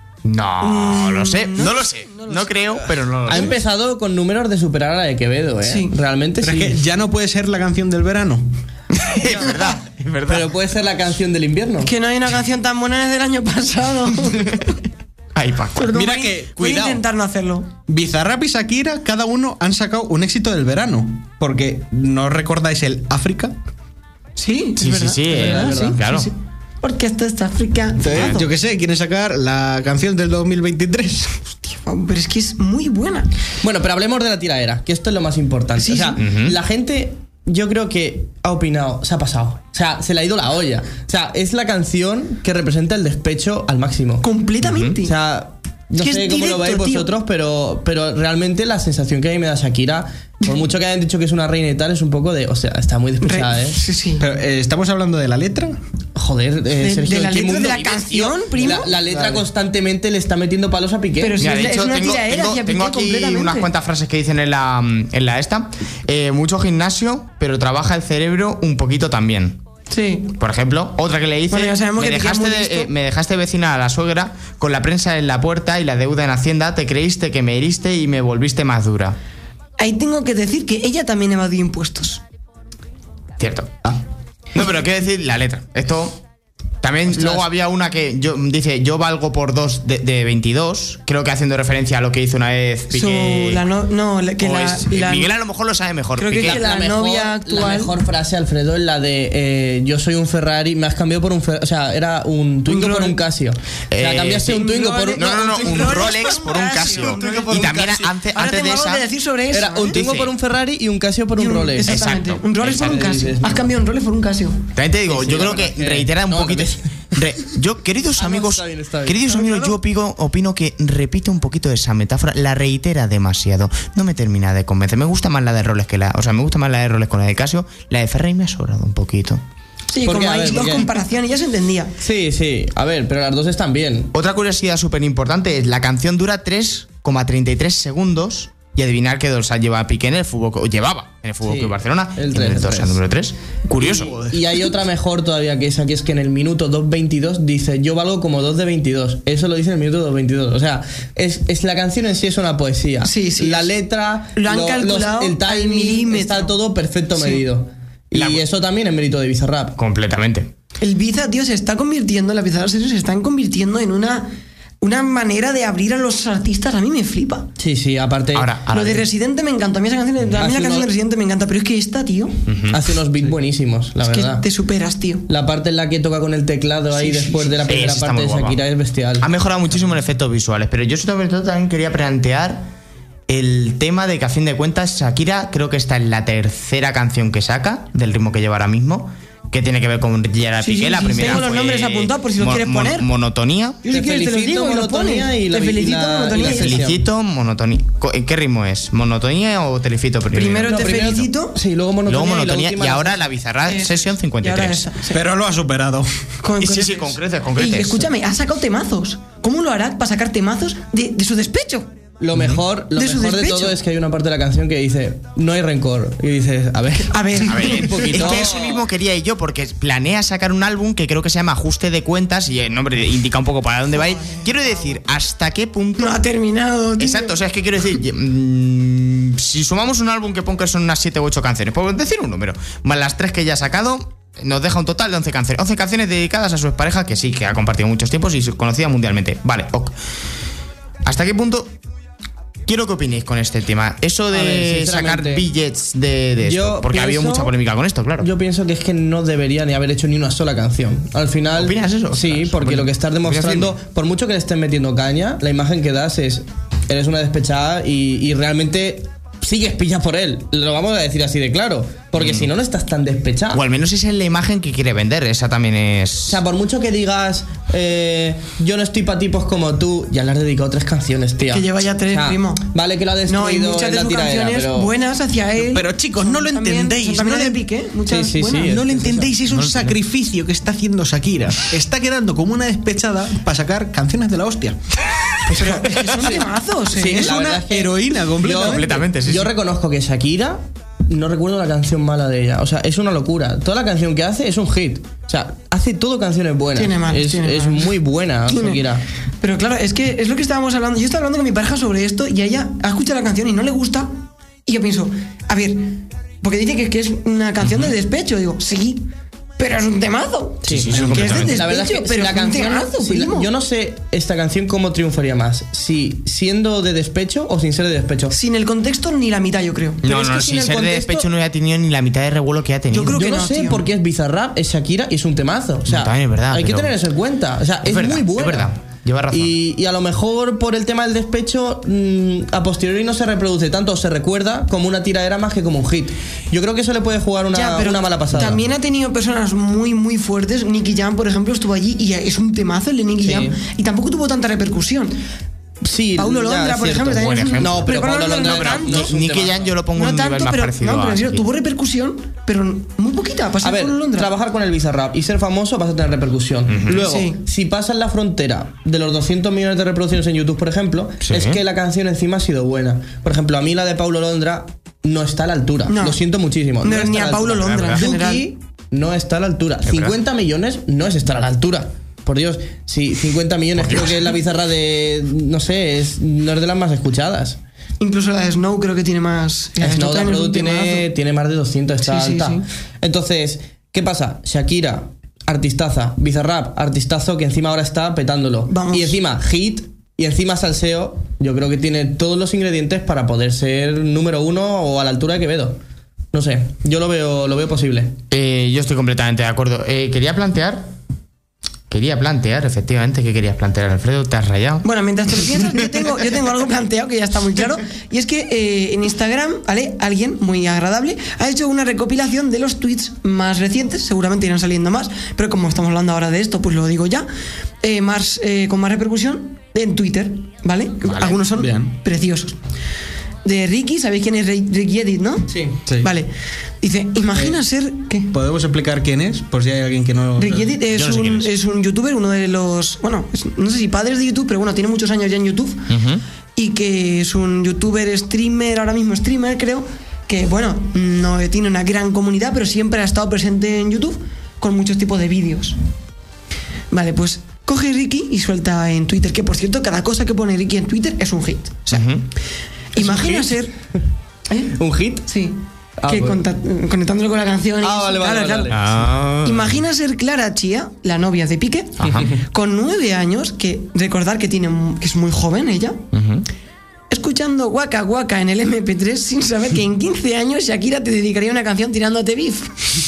No, lo sé. no No lo lo sé. No creo, pero no lo Ha sé. empezado con números de superar a la de Quevedo, ¿eh? Sí. Realmente Pero sí. es que ya no puede ser la canción del verano. Es verdad, es verdad. Pero puede ser la canción del invierno. Que no hay una canción tan buena desde el año pasado. Ay, Paco. Perdón, Mira voy- que, voy a cuidado. intentar no hacerlo. Bizarrap y Shakira, cada uno han sacado un éxito del verano. Porque ¿no recordáis el África? Sí, es Sí, sí, verdad, sí, es verdad, eh, sí, claro. sí, sí. Porque esto es África. Entonces, yo qué sé, quieren sacar la canción del dos mil veintitrés. Hostia, pero es que es muy buena. Bueno, pero hablemos de la tiraera, que esto es lo más importante. Sí, o sea, sí. Ujú. la gente, yo creo que ha opinado, se ha pasado. O sea, se le ha ido la olla. O sea, es la canción que representa el despecho al máximo. Completamente. O sea, no Es que sé es cómo lo directo, veis tío. vosotros, pero, pero realmente la sensación que a mí me da Shakira, por mucho que hayan dicho que es una reina y tal, es un poco de, o sea, está muy despechada, Re- ¿eh? Sí, sí. Pero, eh, ¿estamos hablando de la letra? Joder, eh, De- Sergio, de la ¿en qué letra de mundo la vives, canción, tío? primo? La, la letra Vale. constantemente le está metiendo palos a Piqué. Pero sí, Mira, es de la- hecho, es una tengo, tiraera tengo- hacia tengo Piqué aquí completamente. unas cuantas frases que dicen en la, en la esta. Eh, mucho gimnasio, pero trabaja el cerebro un poquito también. Sí. Por ejemplo, otra que le dice: Bueno, ya sabemos me, que Piqué es dejaste muy de, listo". eh, me dejaste vecina a la suegra con la prensa en la puerta y la deuda en Hacienda. Te creíste que me heriste y me volviste más dura. Ahí tengo que decir que ella también evadió impuestos. Cierto. No, pero quiero decir la letra. Esto. También Ostras. luego había una que yo, dice, yo valgo por dos de, de veintidós, creo que haciendo referencia a lo que hizo una vez Piqué. Su- la no, no, la- que O la, es- la- Miguel a lo mejor lo sabe mejor. Creo que Piqué. es que la mejor, novia actual- La mejor frase, Alfredo, es la de eh, yo soy un Ferrari, me has cambiado por un Fer- o sea, era un Twingo Un por Rolex. un Casio. o sea, Eh, cambiaste un un Twingo por un... Rolex- No, no, no, un un Twingo- Rolex por un Casio. Un Twingo por Y un también Casio. antes, Ahora antes tengo de algo esa. que decir sobre eso. Era un ¿eh? Twingo Dice- por un Ferrari y un Casio por Y un Rolex. Exactamente. Exacto, Un Rolex por un exacto. Casio. Dices, Has cambiado un Rolex por un Casio. También te digo, Sí, sí, yo la creo verdad que es que- reitera un no, poquito. no Re- yo, queridos Ah, no, amigos, está bien, está bien. queridos Está amigos, bien, yo opino, opino que repite un poquito esa metáfora, la reitera demasiado. No me termina de convencer. Me gusta más la de Rolex que la, o sea, me gusta más la de Rolex con la de Casio. La de Ferrari me ha sobrado un poquito. Sí, ¿Por qué? como A hay ver, ¿por dos qué? comparaciones, ya se entendía. Sí, sí. A ver, pero las dos están bien. Otra curiosidad súper importante es la canción dura tres coma treinta y tres segundos. Y adivinar qué dorsal lleva Piqué en el fútbol, o llevaba en el Fútbol Sí, Club Barcelona. el Y tres, en el el dorsal tres. número tres. Curioso. Y hay otra mejor todavía que esa, que es que en el minuto dos veintidós dice yo valgo como dos de veintidós. Eso lo dice en el minuto dos veintidós. O sea, es, es la canción en sí es una poesía. Sí, sí. La letra, Lo han lo- calculado el al timing, milímetro. está todo perfecto Sí. medido. Y La- eso también es mérito de Bizarrap. Completamente. El Biza, tío, se está convirtiendo, la Pizarra Series se están convirtiendo en una, una manera de abrir a los artistas. A mí me flipa. Sí, sí, aparte Ahora, ahora Lo de bien. Residente me encanta. A mí esa canción, a mí la Hace canción unos- de Residente me encanta, pero es que esta, tío, hace unos beats buenísimos, la es verdad. que te superas, tío. La parte en la que toca con el teclado ahí Sí, sí, después de la sí, primera esa está parte muy de guapa. Shakira es bestial. Ha mejorado muchísimo en efectos visuales, pero yo sobre todo también quería plantear el tema de que a fin de cuentas Shakira creo que está en la tercera canción que saca, del ritmo que lleva ahora mismo, que tiene que ver con Gerard Sí, Piqué. sí, la sí, primera tengo los fue nombres apuntados por si lo Mo- quieres Mon- poner. Monotonía. Yo si Te quieres te lo felicito, digo y lo monotonía pones. y la- Te y felicito, la- monotonía. y la y- sesión. Felicito, monotonía. Co- ¿Qué ritmo es? ¿Monotonía o te felicito primero? Primero te primero- felicito. Sí, luego monotonía. Luego y la monotonía y, última la ahora sesión. la Bizarra Eso. Sesión Y cincuenta y ahora tres. esa, sí. Pero lo ha superado. Con- Y con- sí, sí, con creces, con Ey, creces. escúchame, ha sacado temazos. ¿Cómo lo hará para sacar temazos de, de su despecho? Lo mejor, lo De su mejor de despecho. todo es que hay una parte de la canción que dice no hay rencor. Y dices, a ver. A ver, A ver, Un poquito. es que eso mismo quería ir yo, porque planea sacar un álbum que creo que se llama Ajuste de Cuentas y el nombre indica un poco para dónde va a ir. Quiero decir, ¿hasta qué punto? no ha terminado, tío. Exacto, o sea, es que quiero decir, mm, si sumamos un álbum que ponga que son unas siete u ocho canciones, por decir un número, más las tres que ya ha sacado, nos deja un total de once canciones. once canciones dedicadas a su expareja, que sí, que ha compartido muchos tiempos y es conocida mundialmente. Vale, ok. ¿Hasta qué punto? Quiero que opinéis con este tema. Eso de A ver, sacar sinceramente, billets de, de esto. yo Porque ha habido pienso- mucha polémica con esto, claro. Yo pienso que es que no debería ni haber hecho ni una sola canción. Al final. ¿Opinas eso? Sí, Ostras, porque opinas- lo que estás opinas demostrando, firme. por mucho que le estén metiendo caña, la imagen que das es. Eres una despechada y, y realmente sigues pilla por él. Lo vamos a decir así de claro. Porque si no, no estás tan despechada. O al menos esa es la imagen que quiere vender. Esa también es. O sea, por mucho que digas, eh, yo no estoy para tipos como tú, ya le has dedicado tres canciones, tía. Que lleva ya tres, O sea, primo. Vale que lo ha destruido No, y muchas en de la sus tiradera, canciones pero... buenas hacia él. Pero, chicos, no lo También- entendéis, son también no de lo- Piqué, muchas Sí, sí, sí, buenas. es- No lo entendéis, es un No lo entiendo. sacrificio que está haciendo Shakira. Está quedando como una despechada para sacar canciones de la hostia. Pero es que son temazos, ¿eh? Sí, Es la una verdad es que heroína yo- completamente. Completamente, sí, Yo sí. reconozco que Shakira no recuerdo la canción mala de ella. O sea, es una locura. Toda la canción que hace es un hit. O sea, hace todo canciones buenas. Tiene malas, es tiene es malas. muy buena Tiene- Shakira. Pero claro, es que es lo que estábamos hablando. Yo estaba hablando con mi pareja sobre esto y a ella ha escuchado la canción y no le gusta. Y yo pienso, a ver, porque dice que, que es una canción de despecho. Digo, sí, pero es un temazo. Sí, sí, sí, que es de completamente. despecho, La verdad es que pero la es un canción, temazo, si la- primo. yo no sé esta canción cómo triunfaría más, si siendo de despecho o sin ser de despecho. Sin el contexto ni la mitad, yo creo. Pero No, es no, que sin sin el ser de contexto- despecho no había tenido ni la mitad de revuelo que ha tenido. Yo creo Yo que no, no, sé tío. por qué es Bizarrap, es Shakira y es un temazo. O sea, No, también es verdad, hay que pero- tener eso en cuenta. O sea, Es es, verdad, muy es buena. verdad. Lleva razón. Y, y a lo mejor por el tema del despecho, mmm, a posteriori no se reproduce tanto o se recuerda como una tiradera más que como un hit. Yo creo que eso le puede jugar una, Ya, pero una mala pasada. También ha tenido personas muy, muy fuertes. Nicky Jam, por ejemplo, estuvo allí y es un temazo el de Nicky Sí. Jam. Y tampoco tuvo tanta repercusión. Sí, Paulo ya, Londra, por cierto. ejemplo, también Buen es un- ejemplo. No, pero Paulo Paulo Londra Londra no no tanto. es un Nicky temazo. Jam yo lo pongo No en un nivel tanto, más pero, parecido no, pero a en serio, Nicky. tuvo repercusión, pero muy poquita. Pasa A ver, por Londra. trabajar con el Bizarrap y ser famoso vas a tener repercusión. Luego, Sí. si pasas la frontera de los doscientos millones de reproducciones en YouTube, por ejemplo, Sí. es que la canción encima ha sido buena. Por ejemplo, a mí la de Paulo Londra no está a la altura. No. Lo siento muchísimo. No, está ni a la Paulo altura. Londra, en general. Duki no está a la altura. cincuenta millones no es estar a la altura. Por Dios, si cincuenta millones creo que es la bizarra de. No sé, es, no es de las más escuchadas. Incluso la de Snow creo que tiene más. La de Snow también es Upload un tiene, temazo. tiene más de doscientos, está Sí, sí, alta. sí. Entonces, ¿qué pasa? Shakira artistaza. Bizarrap, artistazo que encima ahora está petándolo. Vamos. Y encima hit, y encima salseo. Yo creo que tiene todos los ingredientes para poder ser número uno o a la altura de Quevedo. No sé, yo lo veo, lo veo posible. Eh, yo estoy completamente de acuerdo. Eh, quería plantear... Quería plantear, efectivamente, ¿qué querías plantear, Alfredo? ¿Te has rayado? Bueno, mientras te lo piensas, yo tengo, yo tengo algo planteado que ya está muy claro. Y es que eh, en Instagram, ¿vale? Alguien muy agradable ha hecho una recopilación de los tweets más recientes. Seguramente irán saliendo más, pero como estamos hablando ahora de esto, pues lo digo ya. Eh, más, eh, con más repercusión en Twitter, ¿vale? Vale, algunos son bien. preciosos. De Ricky, ¿sabéis quién es Ricky Edit, no? Sí. Sí. Vale. Dice, imagina Eh, ser... ¿Qué? ¿Podemos explicar quién es? Por si hay alguien que no... Ricky Edit es, Yo no sé quién un, es. es un youtuber, uno de los... Bueno, es- no sé si padres de YouTube, pero bueno, tiene muchos años ya en YouTube. Ujú. Y que es un youtuber streamer, ahora mismo streamer creo, que bueno, no tiene una gran comunidad, pero siempre ha estado presente en YouTube con muchos tipos de vídeos. Vale, pues coge Ricky y suelta en Twitter, que por cierto, cada cosa que pone Ricky en Twitter es un hit. O sea, Ujú. imagina ser... ¿Eh? ¿Un hit? Sí. Ah, que bueno. conta- conectándolo con la canción. y Ah, eso, vale, vale, claro, vale, claro. Ah. Imagina ser Clara Chía, la novia de Piqué, Ajá. con nueve años, que recordar que tiene que es muy joven ella, Ujú. escuchando Waka Waka en el eme pe tres sin saber que en quince años Shakira te dedicaría una canción tirándote beef.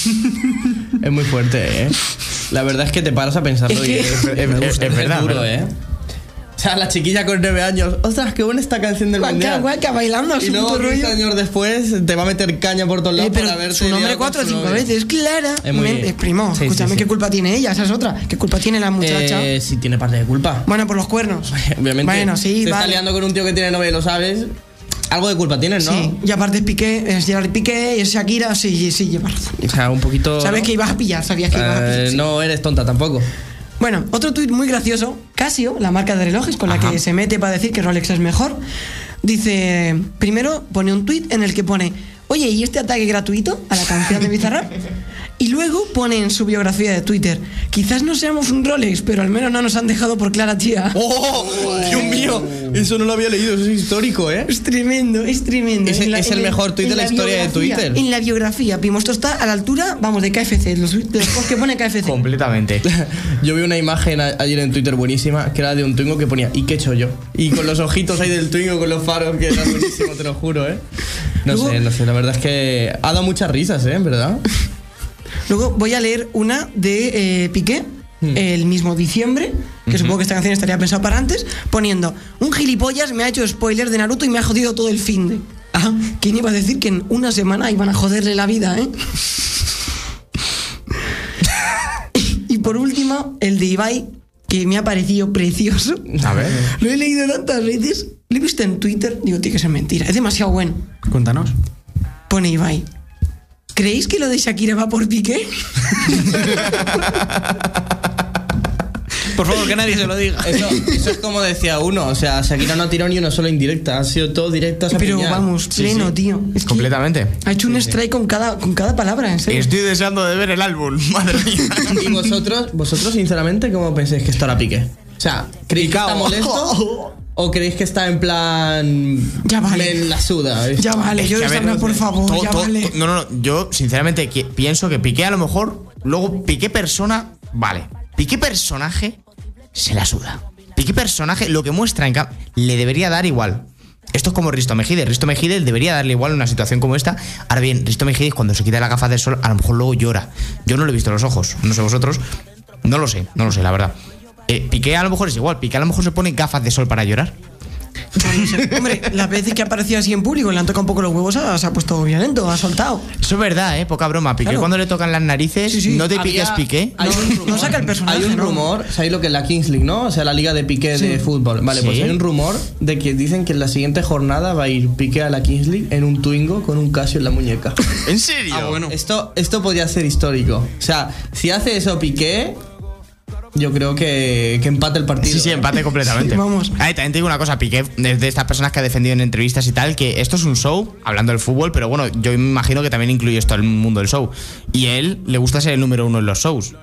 Es muy fuerte, ¿eh? La verdad es que te paras a pensarlo Es y que- es, es- Es- es- es verdad, duro, verdad. ¿eh? O sea, la chiquilla con nueve años. Ostras, qué buena esta canción del Waka mundial. Waka bailando a Y su luego puto quince rollo. años después te va a meter caña por todos Eh, lados pero para verte su nombre liado con cuatro o su cinco novio. veces, Clara. Es muy- Mente, primo, Sí, escúchame, sí, sí. ¿qué culpa tiene ella? Esa es otra. ¿Qué culpa tiene la muchacha? Eh, sí, tiene parte de culpa. Bueno, por los cuernos. Obviamente. Bueno, sí, Te está vale. liando con un tío que tiene novia y lo sabes. Algo de culpa tienes, ¿no? Sí, y aparte es Piqué, es Gerard Piqué, es Shakira, sí, sí, lleva razón. O sea, un poquito. Sabes ¿no? que ibas a pillar, sabías que ibas a pillar. Eh, sí. No eres tonta tampoco. Bueno, otro tuit muy gracioso. Casio, la marca de relojes con Ajá. la que se mete para decir que Rolex es mejor, dice, primero pone un tuit en el que pone, oye, ¿y este ataque gratuito a la canción de Bizarrap? Y luego pone en su biografía de Twitter, quizás no seamos un Rolex, pero al menos no nos han dejado por Clara Chía. ¡Oh! ¡Dios mío! Eso no lo había leído, eso es histórico, ¿eh? Es tremendo, es tremendo. Es- En es el mejor tuit en de la historia de biografía, Twitter. En la biografía, primo, esto está a la altura, vamos, de K F C, los, de los posts que pone K F C. Completamente. Yo vi una imagen a- ayer en Twitter buenísima que era de un Twingo que ponía ¿y qué he hecho yo? Y con los ojitos ahí del Twingo con los faros, que era buenísimo, te lo juro, ¿eh? No Luego- sé, no sé, la verdad es que ha dado muchas risas, ¿eh? ¿Verdad? Luego voy a leer una de eh, Piqué, Hmm. el mismo diciembre, que supongo que esta canción estaría pensada para antes, poniendo, un gilipollas me ha hecho spoiler de Naruto y me ha jodido todo el finde. Ah, ¿quién iba a decir que en una semana iban a joderle la vida, eh? Y por último, el de Ibai, que me ha parecido precioso. A ver. Lo he leído tantas veces, lo he visto en Twitter, digo, tiene que ser mentira, es demasiado bueno. Cuéntanos. Pone Ibai, ¿creéis que lo de Shakira va por Piqué? Por favor, que nadie se lo diga. Eso, eso es como decía uno, o sea, Shakira no ha tirado ni una sola indirecta, ha sido todo directas a Pero piñar. vamos, pleno, sí. tío. Es que Completamente. ha hecho un strike con cada, con cada palabra, en serio. Estoy deseando de ver el álbum, madre mía. Y vosotros, vosotros sinceramente, ¿cómo pensáis que esto la pique? O sea, ¿creéis que está molesto? ¿O creéis que está en plan... Ya vale. Me la suda? ¿ves? Ya vale, Es yo que, a ver, Sandra, por favor, todo- ya todo- vale. to- No, no, no. Yo, sinceramente, que- pienso que Piqué a lo mejor. Luego, Piqué persona. Vale. Piqué personaje. Se la suda. Piqué personaje, lo que muestra en cam- le debería dar igual. Esto es como Risto Mejide. Risto Mejide debería darle igual una situación como esta. Ahora bien, Risto Mejide, cuando se quita la gafa de sol, a lo mejor luego llora. Yo no lo he visto en los ojos. No sé vosotros. No lo sé, no lo sé, la verdad. Eh, Piqué a lo mejor es igual. Piqué a lo mejor se pone gafas de sol para llorar. No sé. Hombre, las veces que ha aparecido así en público, le han tocado un poco los huevos, ha- se ha puesto violento, ha soltado. Eso es verdad, ¿eh? Poca broma. Piqué Claro. cuando le tocan las narices, Sí, sí. no te Había- piques Piqué. Hay No, un rumor, no saca el personaje, Hay un ¿no? rumor, ¿sabéis lo que es la Kings League, no? O sea, la liga de Piqué Sí. de fútbol. Vale, pues Sí. hay un rumor de que dicen que en la siguiente jornada va a ir Piqué a la Kings League en un Twingo con un Casio en la muñeca. ¿En serio? Ah, bueno. Esto, esto podría ser histórico. O sea, si hace eso Piqué, yo creo que, que empate el partido. Sí, sí, ¿eh? empate completamente. Sí, vamos. Ay, también te digo una cosa, Piqué, es de estas personas que ha defendido en entrevistas y tal, que esto es un show, hablando del fútbol, pero bueno, yo me imagino que también incluye esto al mundo del show. Y a él le gusta ser el número uno en los shows.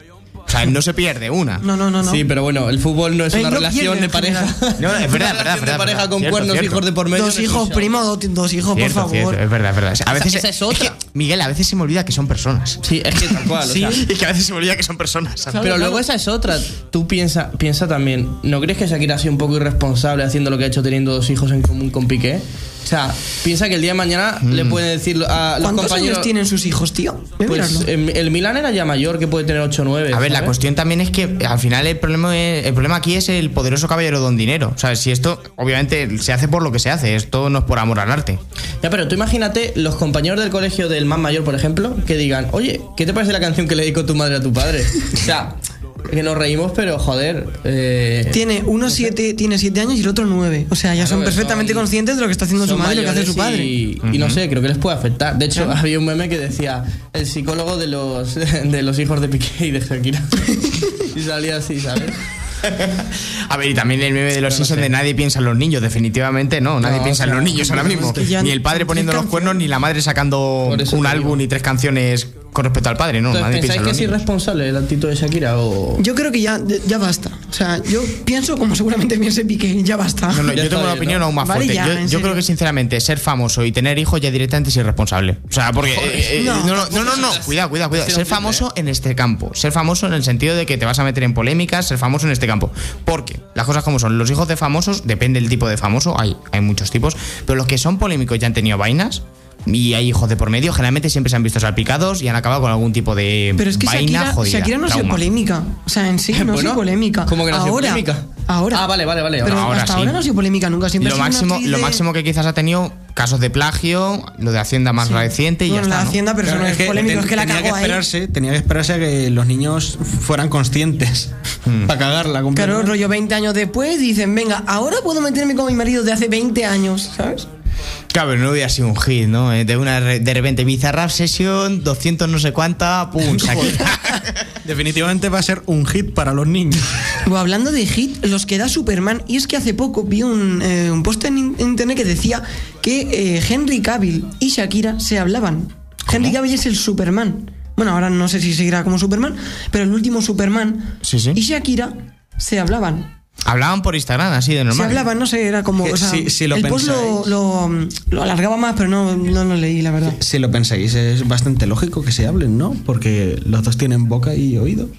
O sea, no se pierde una. No, no, no, no. Sí, pero bueno, el fútbol no es Él una no relación pierde de en pareja. general. No, no, es verdad, Una es verdad, relación verdad, de pareja verdad. con Cierto, cuernos, cierto. hijos de por medio. Dos no es hijos, un primo, dos, dos hijos, Cierto, por favor. cierto, es verdad, es verdad. A veces esa es otra. que, Miguel, a veces se me olvida que son personas. Sí, es que tal cual. Sí, o sea, y que a veces se me olvida que son personas. Claro, pero luego claro. esa es otra. Tú piensa, piensa también, ¿no crees que Shakira ha sido un poco irresponsable haciendo lo que ha hecho teniendo dos hijos en común con Piqué? O sea, piensa que el día de mañana Mm. le pueden decir a los ¿Cuántos compañeros... años tienen sus hijos, tío? Ve a Pues mirarlo. em, el Milan era ya mayor, que puede tener ocho o nueve. A ver, la ¿sabes? cuestión también es que al final el problema, es- el problema aquí es el poderoso caballero don dinero. O sea, si esto, obviamente, se hace por lo que se hace, esto no es por amor al arte. Ya, pero tú imagínate los compañeros del colegio del más mayor, por ejemplo, que digan, oye, ¿qué te parece la canción que le dedicó tu madre a tu padre? O sea, que nos reímos, pero joder. Eh, Tiene uno siete, tiene siete años y el otro nueve. O sea, ya Claro, son que perfectamente son- conscientes de lo que está haciendo su son madre y lo que hace mayores su padre. Y, y no sé, creo que les puede afectar. De hecho, había un meme que decía el psicólogo de los, de los hijos de Piqué y de Shakira. Y salía así, ¿sabes? A ver, y también el meme de los Pero no Simpsons sé. de nadie piensa en los niños, definitivamente no, nadie No, piensa en o sea, los niños ahora mismo. es que ya Ni el padre tres poniendo los canciones. cuernos, ni la madre sacando Por eso un te álbum digo. y tres canciones con respecto al padre, no, Entonces, nadie piensa ¿pensáis en que los es niños. irresponsable el actitud de Shakira o...? Yo creo que ya, ya basta. O sea, yo pienso como seguramente piense Piqué, ya basta. No, no, Ya yo está tengo una bien, opinión ¿no? aún más Vale, fuerte. ya, yo en yo serio. creo que sinceramente ser famoso y tener hijos ya directamente es irresponsable. O sea, porque eh, eh, no, no, no, no, no, no, cuidado, cuidado, cuidado. Ser famoso en este campo, ser famoso en el sentido de que te vas a meter en polémicas, ser famoso en este campo. Porque las cosas como son, los hijos de famosos, depende del tipo de famoso, hay, hay muchos tipos, pero los que son polémicos ya han tenido vainas. Y hay hijos de por medio, generalmente siempre se han visto salpicados y han acabado con algún tipo de Pero es que vaina Shakira, jodida. Shakira no ha sido trauma. polémica. O sea, en sí no ha Bueno, sido polémica. ¿cómo que no ha sido ahora, polémica? Ahora. Ah, vale, vale, vale. Pero Ahora hasta sí. ahora no ha sido polémica nunca. Siempre Lo ha sido una máximo, actriz lo de- máximo que quizás ha tenido casos de plagio, lo de Hacienda más reciente y Bueno, ya está. la ¿no? Hacienda, pero eso no Claro, es es que polémico, ten- es que la tenía que cagó ahí. esperarse, tenía que esperarse a que los niños fueran conscientes para cagarla Claro, completamente. rollo veinte años después dicen, venga, ahora puedo meterme con mi marido de hace veinte años, ¿sabes? Claro, pero no hubiera sido un hit, ¿no? Eh, De una re- de repente Bizarrap Session, doscientos no sé cuánta, pum, Shakira. Definitivamente va a ser un hit para los niños. Bueno, hablando de hit, los que da Superman, y es que hace poco vi un, eh, un post en, in- en internet que decía que eh, Henry Cavill y Shakira se hablaban. Henry Cavill es el Superman. Bueno, ahora no sé si seguirá como Superman, pero el último Superman Sí, sí. y Shakira se hablaban. Hablaban por Instagram, así de normal. Se hablaban, no sé, era como. Que O sea, si- si lo el post lo, pensáis. lo, lo alargaba más, pero no, no lo leí, la verdad. Si lo pensáis, es bastante lógico que se hablen, ¿no? Porque los dos tienen boca y oído.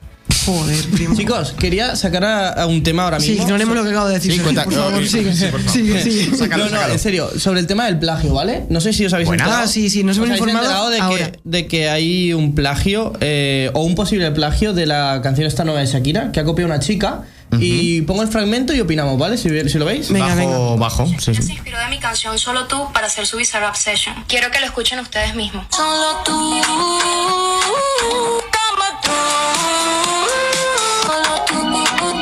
Joder, primo. Chicos, quería sacar a, a un tema ahora Sí, mismo. ignoremos lo que acabo de decir. Sí, Sergio, cuenta- por favor, no, sigue, sí, por favor. sigue, sigue. Sácalo, no, no, sácalo. en serio, sobre el tema del plagio, ¿vale? No sé si os habéis Buena. enterado. Ah, sí, sí, nos hemos ¿Os habéis informado enterado de ahora. que, de que hay un plagio eh, o un posible plagio de la canción esta nueva de Shakira que ha copiado una chica. Y pongo el fragmento y opinamos, ¿vale? Si, si lo veis. Venga, bajo, venga. bajo, sí, Ella sí. se inspiró de mi canción Solo Tú para hacer su Bizarrap Session. Quiero que lo escuchen ustedes mismos. Solo tú, como tú, solo tú, como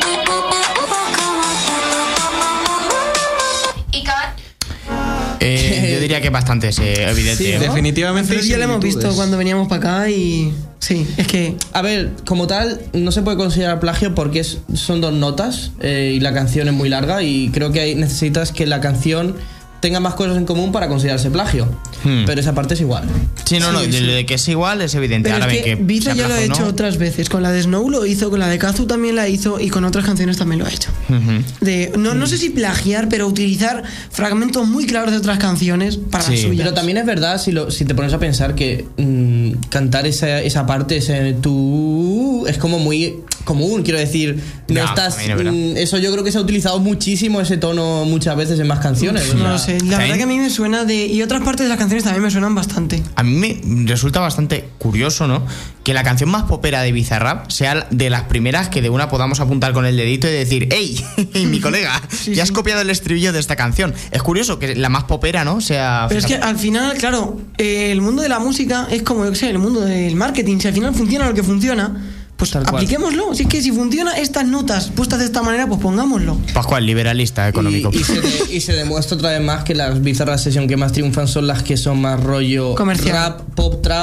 tú. Y cada Eh, yo diría que es bastante eh, evidente. Sí, ¿no? Definitivamente. Pero hay ya lo hemos visto similitudes. cuando veníamos para acá y. Sí, es que. A ver, como tal, no se puede considerar plagio porque es, son dos notas eh, y la canción es muy larga y creo que hay, necesitas que la canción tenga más cosas en común para considerarse plagio. Hmm. Pero esa parte es igual. Sí, no, no, Sí, de, sí. de que es igual es evidente. Pero Ahora es bien que que Biza sea ya lo ha plagio o hecho no. otras veces. Con la de Snow lo hizo, con la de Kazu también la hizo y con otras canciones también lo ha hecho. Ujú. De, no, no sé si plagiar, pero utilizar fragmentos muy claros de otras canciones para Sí. las suyas. Pero también es verdad, si, lo, si te pones a pensar que mm, cantar esa, esa parte, ese tú, es como muy común, quiero decir. No Ya, estás. también es verdad. mm, eso yo creo que se ha utilizado muchísimo ese tono muchas veces en más canciones. o No sea, lo sé. La ¿también? verdad que a mí me suena de. Y otras partes de las canciones también me suenan bastante. A mí me resulta bastante curioso, ¿no? Que la canción más popera de Bizarrap sea de las primeras que de una podamos apuntar con el dedito y decir, ¡Ey! mi colega, ya has copiado el estribillo de esta canción. Es curioso que la más popera, ¿no? Sea. Pero es que al final, claro, eh, el mundo de la música es como, yo qué sé, el mundo del marketing. Si al final funciona lo que funciona, pues Tal cual. apliquémoslo. Si es que si funciona estas notas puestas de esta manera, pues pongámoslo. Pascual, liberalista económico. Y, y se de- y se demuestra otra vez más que las Bizarrap Session que más triunfan son las que son más rollo Comercial. rap, pop, trap.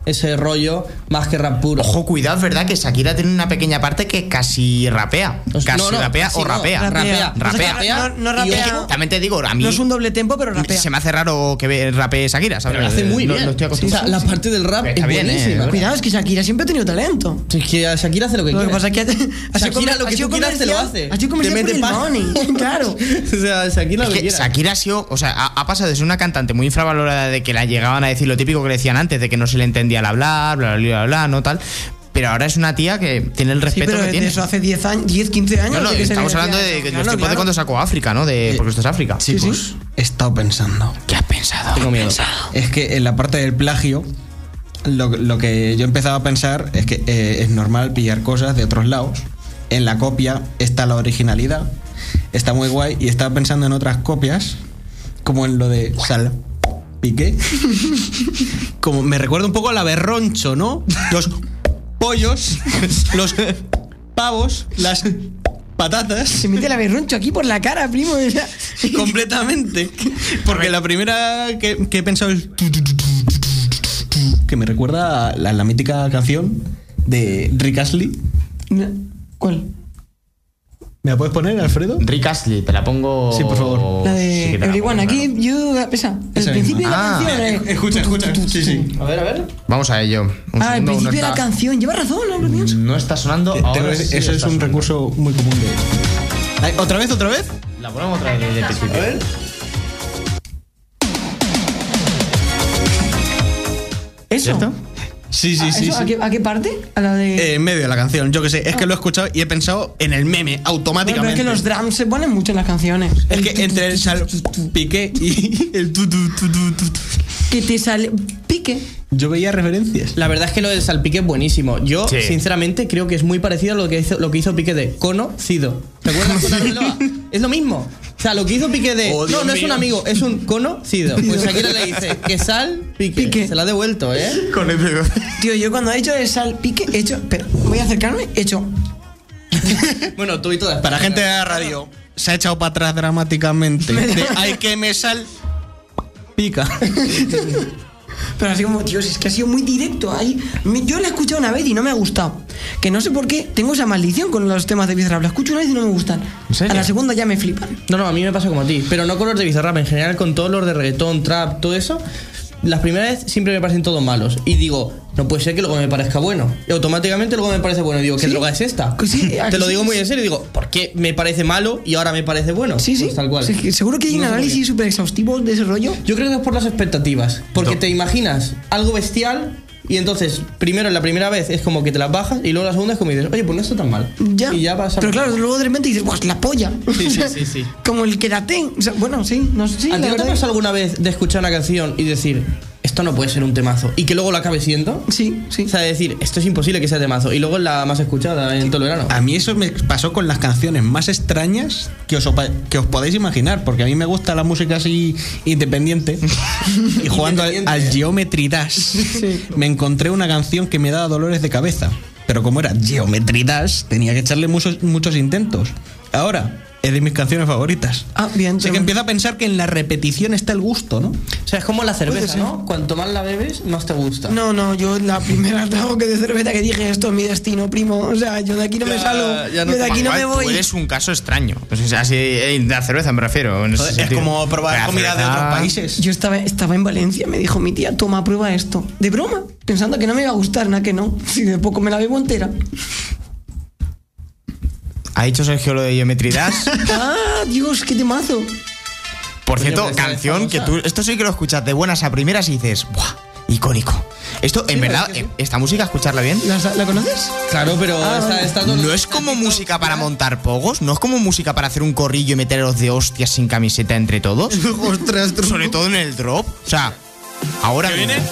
ese rollo más que rap puro. Ojo, cuidado, es verdad que Shakira tiene una pequeña parte que casi rapea. Pues Casi no, no, rapea casi o no, rapea. rapea. Rapea. O sea, no, no Y rapea. ojo, También te digo, a mí No es un doble tempo, pero rapea. se me hace raro que ve- rapee Shakira, ¿sabes? Pero lo hace muy No- bien. no estoy o sea, acostumbrado. la parte del rap Está es bien, eh, buenísima. Cuidado, es que Shakira siempre ha tenido talento. Es que a Shakira hace lo que Lo que quiere. pasa es que ha, ha sido Shakira comer- lo ha que sido tú quieras te lo comercial- hace. Ha sido comercial Te por mete el paz. money, claro. O sea, Shakira lo Es que que quiera. Shakira ha sido, o sea, ha, ha pasado de ser una cantante muy infravalorada, de que la llegaban a decir lo típico que le decían antes, de que no se le entendía al hablar, bla, bla, bla, bla, bla, no tal. Pero ahora es una tía que tiene el Sí, respeto pero que de tiene. eso hace diez años, diez, quince años. No, no, de que se estamos le hablando decía de eso. los Claro, tiempos de claro. cuando sacó África, ¿no? De, porque esto es África. Chicos, he estado pensando. ¿Qué has pensado? Tengo miedo. Es que en la parte del plagio, lo, lo que yo empezaba a pensar es que eh, es normal pillar cosas de otros lados. En la copia está la originalidad. Está muy guay. Y estaba pensando en otras copias, como en lo de Sal Piqué. Como me recuerda un poco a la Berroncho, ¿no? Los pollos, los pavos, las patatas. Se mete la berroncho aquí por la cara, primo. o sea, Completamente. Porque la primera que, que he pensado es. Que me recuerda a la, la mítica canción de Rick Astley. ¿Cuál? ¿Me la puedes poner, Alfredo? Rick Astley, te la pongo. Sí, por favor. La Sí, de que te la Everyone. pongo, Aquí, claro. yo. Esa. El Esa principio de la misma. canción. Ah, eh. Escucha, escucha. Sí, sí. A ver, a ver. Vamos a ello. Un Ah, el segundo, principio de no la está- canción. Lleva razón, no lo pienso. No está sonando. Tengo Ahora que sí decir, eso es está un sonando. recurso muy común de. Ay, ¿Otra vez, otra vez? La ponemos otra vez desde el principio. A ver. Eso. ¿Cierto? Sí, sí, Ah, sí. ¿eso? sí. ¿A, qué, ¿A qué parte? A la de. Eh, en medio de la canción, yo que sé. Es que lo he escuchado y he pensado en el meme Bueno, pero automáticamente. es que los drums se ponen mucho en las canciones. Es que entre el sal piqué y el tu, tu, tu, tu, tu, tu. Que te sale. Pique. Yo veía referencias. La verdad es que lo del salpique es buenísimo. Yo, Sí. sinceramente, creo que es muy parecido a lo que hizo, lo que hizo Piqué de conocido. ¿Te acuerdas con Arbeloa? Es lo mismo. O sea, lo que hizo Piqué de. Oh, Dios no, no es mío. un amigo, es un conocido. Pues Shakira le dice que sal pique. Piqué. Se la ha devuelto, ¿eh? Con el Tío, yo cuando he hecho el sal pique, he hecho. Pero voy a acercarme, he hecho. Bueno, tú y todas. Para gente de la radio, se ha echado para atrás dramáticamente. De, hay que me sal. Pica. Pero así como, tío, si es que ha sido muy directo. Ahí, me- yo la he escuchado una vez y no me ha gustado. Que no sé por qué tengo esa maldición con los temas de Bizarrap. La escucho una vez y no me gustan. ¿En serio? A la segunda ya me flipan. No, no, a mí me pasa como a ti. Pero no con los de Bizarrap, en general con todos los de reggaetón, trap, todo eso. Las primeras veces siempre me parecen todos malos. Y digo, no puede ser que luego me parezca bueno. Y automáticamente luego me parece bueno. Y digo, ¿qué ¿Sí? droga es esta? Pues sí, Te aquí lo sí, digo sí. muy en serio. Digo, ¿por qué me parece malo y ahora me parece bueno? Sí, sí. Pues tal cual. Sí, es que seguro que hay un No sé por análisis súper exhaustivo de ese rollo. Yo creo que es por las expectativas. Porque No. te imaginas algo bestial y entonces, primero en la primera vez es como que te las bajas y luego la segunda es como dices, oye, pues no está tan mal. Ya. Y ya vas a. Pero claro, luego de repente dices, ¡guau, la polla! Sí, sí, sí, sí. Como el quédate. O sea, bueno, sí, no sé. Sí, ¿A ti la no te verdad pasa alguna vez de escuchar una canción y decir, esto no puede ser un temazo? Y que luego lo acabe siendo. que- Sí, sí. O sea, decir, esto es imposible que sea temazo. Y luego es la más escuchada en todo el verano. A mí eso me pasó con las canciones más extrañas que os, opa- que os podéis imaginar, porque a mí me gusta la música así independiente. Y jugando al, Independiente, al ¿eh? Geometry Dash, me encontré una canción que me daba dolores de cabeza. Pero como era Geometry Dash, tenía que echarle muchos, muchos intentos. Ahora, es de mis canciones favoritas. Ah, bien. Así que tremendo. empiezo a pensar que en la repetición está el gusto, ¿no? O sea, es como la cerveza, Puede ser. ¿no? Cuanto más la bebes, más te gusta. No, no, yo la primera trago que de cerveza que dije, esto es mi destino, primo. O sea, yo de aquí no me Ya, salgo. ya no yo de te- aquí no Igual me Tú voy. eres un caso extraño. Pues, o sea, así, eh, de la cerveza me refiero. en ese Joder, es sentido. como probar La comida de cerveza- otros países. Yo estaba, estaba en Valencia, me dijo mi tía, toma, prueba esto. De broma, pensando que no me iba a gustar, nada que no. Si de poco me la bebo entera. Ha dicho Sergio lo de Geometry Dash. Ah, Dios, qué temazo. Por Coño, cierto, pero esta canción es que famosa. tú. Esto sí que lo escuchas de buenas a primeras y dices, ¡buah! Icónico. Esto, en Sí, verdad, es que sí. eh, esta música, escucharla bien. ¿La, la conoces? Claro, pero Ah, está, vale. está todo- No es como música para montar pogos, no es como música para hacer un corrillo y meteros de hostias sin camiseta entre todos. Ostras, Sobre todo en el drop. O sea, ahora ¿Qué mismo. viene?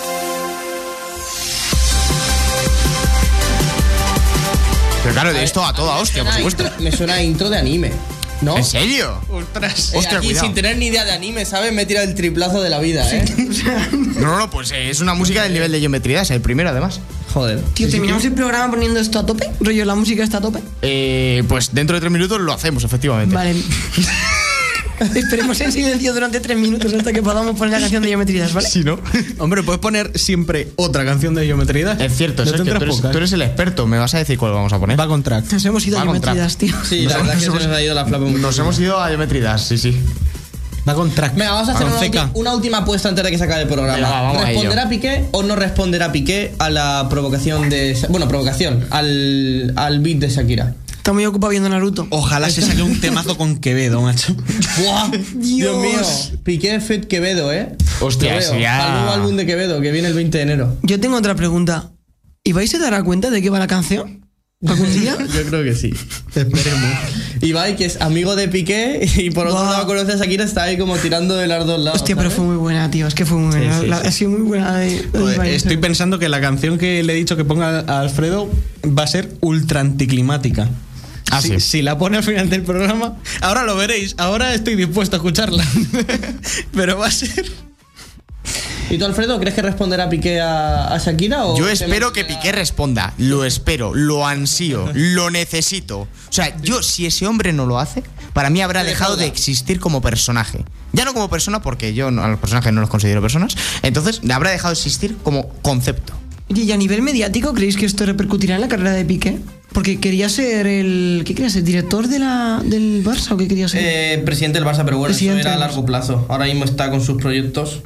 Pero claro, de esto a toda hostia, por Me suena supuesto. intro- Me suena a intro de anime, ¿no? ¿En serio? Ostras. Eh, Hostia, aquí, cuidado. sin tener ni idea de anime, ¿sabes? Me tira el triplazo de la vida, ¿eh? No, no, no, pues eh, es una música del nivel de Geometry Dash, el primero además. Joder. Tío, terminamos el programa poniendo esto a tope. Rollo, la música está a tope. Eh, pues dentro de tres minutos lo hacemos, efectivamente. Vale. Esperemos en silencio durante tres minutos hasta que podamos poner la canción de Geometrías, ¿vale? Sí, ¿no? Hombre, puedes poner siempre otra canción de Geometría. Es cierto, No Sergio, tendrás tú eres, pocas. tú eres el experto. ¿Me vas a decir cuál vamos a poner? Va con track. Nos hemos ido a Va con Geometrías, tío. Sí, la verdad es que se nos ha ido la flapa muy Nos hemos ido a Geometridas, sí, sí. Va con track. Venga, vamos a hacer Con una, C K. ulti- una última apuesta antes de que se acabe el programa. Venga, va, vamos a ¿Responderá ello. Piqué o no responderá Piqué a la provocación de... Sha- Bueno, provocación, al, al beat de Shakira? Está muy ocupado viendo Naruto. Ojalá se saque un temazo con Quevedo, macho. ¡Buah! Dios mío. Piqué Fit Quevedo, ¿eh? Hostia, Lo veo. sí, ya- Al nuevo álbum de Quevedo, que viene el veinte de enero. Yo tengo otra pregunta. ¿Ibai se dará cuenta de qué va la canción? ¿Algún día? Yo creo que sí. Esperemos. Ibai, que es amigo de Piqué y por otro Buah. lado conoce a Shakira, está ahí como tirando de las dos lados. Hostia, pero ¿sabes? fue muy buena, tío. Es que fue muy buena. sí, La- sí. Ha sido muy buena de, de Joder, Ibai. estoy pensando que la canción que le he dicho que ponga a Alfredo va a ser ultra anticlimática. Ah, si, sí. si la pone al final del programa, ahora lo veréis. Ahora estoy dispuesto a escucharla. Pero va a ser. ¿Y tú, Alfredo, crees que responderá Piqué a, a Shakira? O Yo te espero lo- que Piqué responda. Lo espero, lo ansío, lo necesito. O sea, yo, si ese hombre no lo hace, para mí habrá Te dejado de defrauda. existir como personaje. Ya no como persona, porque yo no- a los personajes no los considero personas. Entonces, habrá dejado de existir como concepto. Oye, ¿y a nivel mediático creéis que esto repercutirá en la carrera de Piqué? Porque quería ser el... ¿Qué quería ser? ¿Director de la, del Barça o qué quería ser? Eh, presidente del Barça, pero bueno, Presidente eso era a del largo plazo. Ahora mismo está con sus proyectos.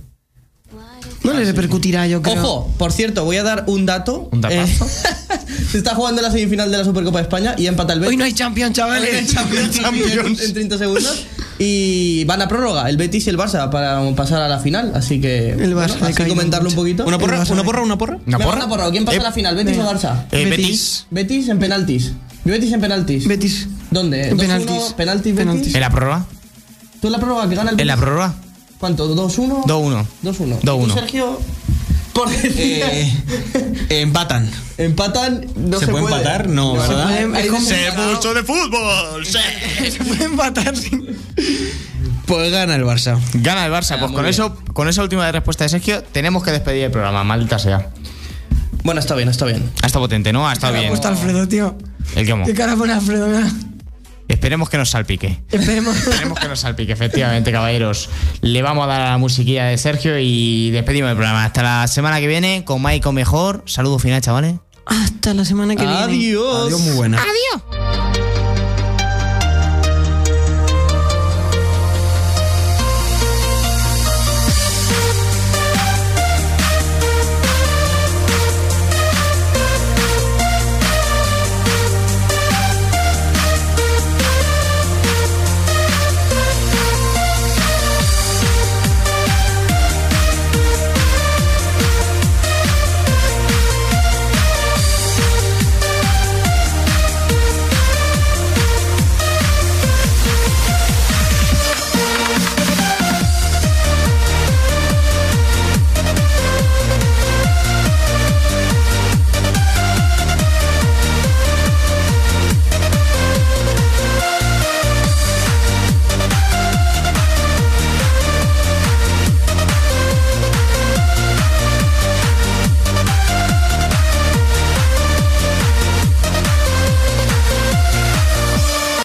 no le repercutirá, yo creo. Ojo, por cierto, voy a dar un dato. ¿Un datazo? Eh, se está jugando la semifinal de la Supercopa de España y empata el Betis. Hoy no hay Champions, chavales. Hoy no hay Champions, Champions. en treinta segundos. Y van a prórroga el Betis y el Barça para pasar a la final. Así que. El Barça bueno, le así cae comentarlo mucho. un poquito. ¿Una porra? El Barça ¿Una de- porra? ¿Una porra? ¿Una Venga, porra? una porra. ¿Quién pasa Eh, a la final? ¿Betis venga. o Barça? Eh, Betis. Betis. Betis en penaltis. Betis en penaltis. Betis. ¿Dónde? En dos uno, penaltis. Penaltis, Penaltis. Betis. ¿En la prórroga? ¿Tú en la prórroga que gana el ¿En la Betis? prórroga? ¿Cuánto? ¿dos uno? dos uno. dos uno. dos ¿Y tú, uno. Sergio? Porque Eh, empatan. empatan, no se, ¿Se puede empatar? No, se ¿verdad? puede- Es hay como- un- mucho de fútbol! Se puede empatar sin... Pues gana el Barça. Gana el Barça. Ah, Pues muy con bien. eso, con esa última respuesta de Sergio, tenemos que despedir el programa. Maldita sea. Bueno, está bien, está bien. Ha estado potente, ¿no? Ha estado Me ha bien. puesto Alfredo, tío. ¿El qué? ¿Qué cara pone Alfredo? Mira. Esperemos que nos salpique. Esperemos. Esperemos que nos salpique, efectivamente, caballeros. Le vamos a dar a la musiquilla de Sergio y despedimos el programa. Hasta la semana que viene con Maiko Mejor. Saludo final, chavales. Hasta la semana que viene. Adiós. Adiós, muy buena. Adiós.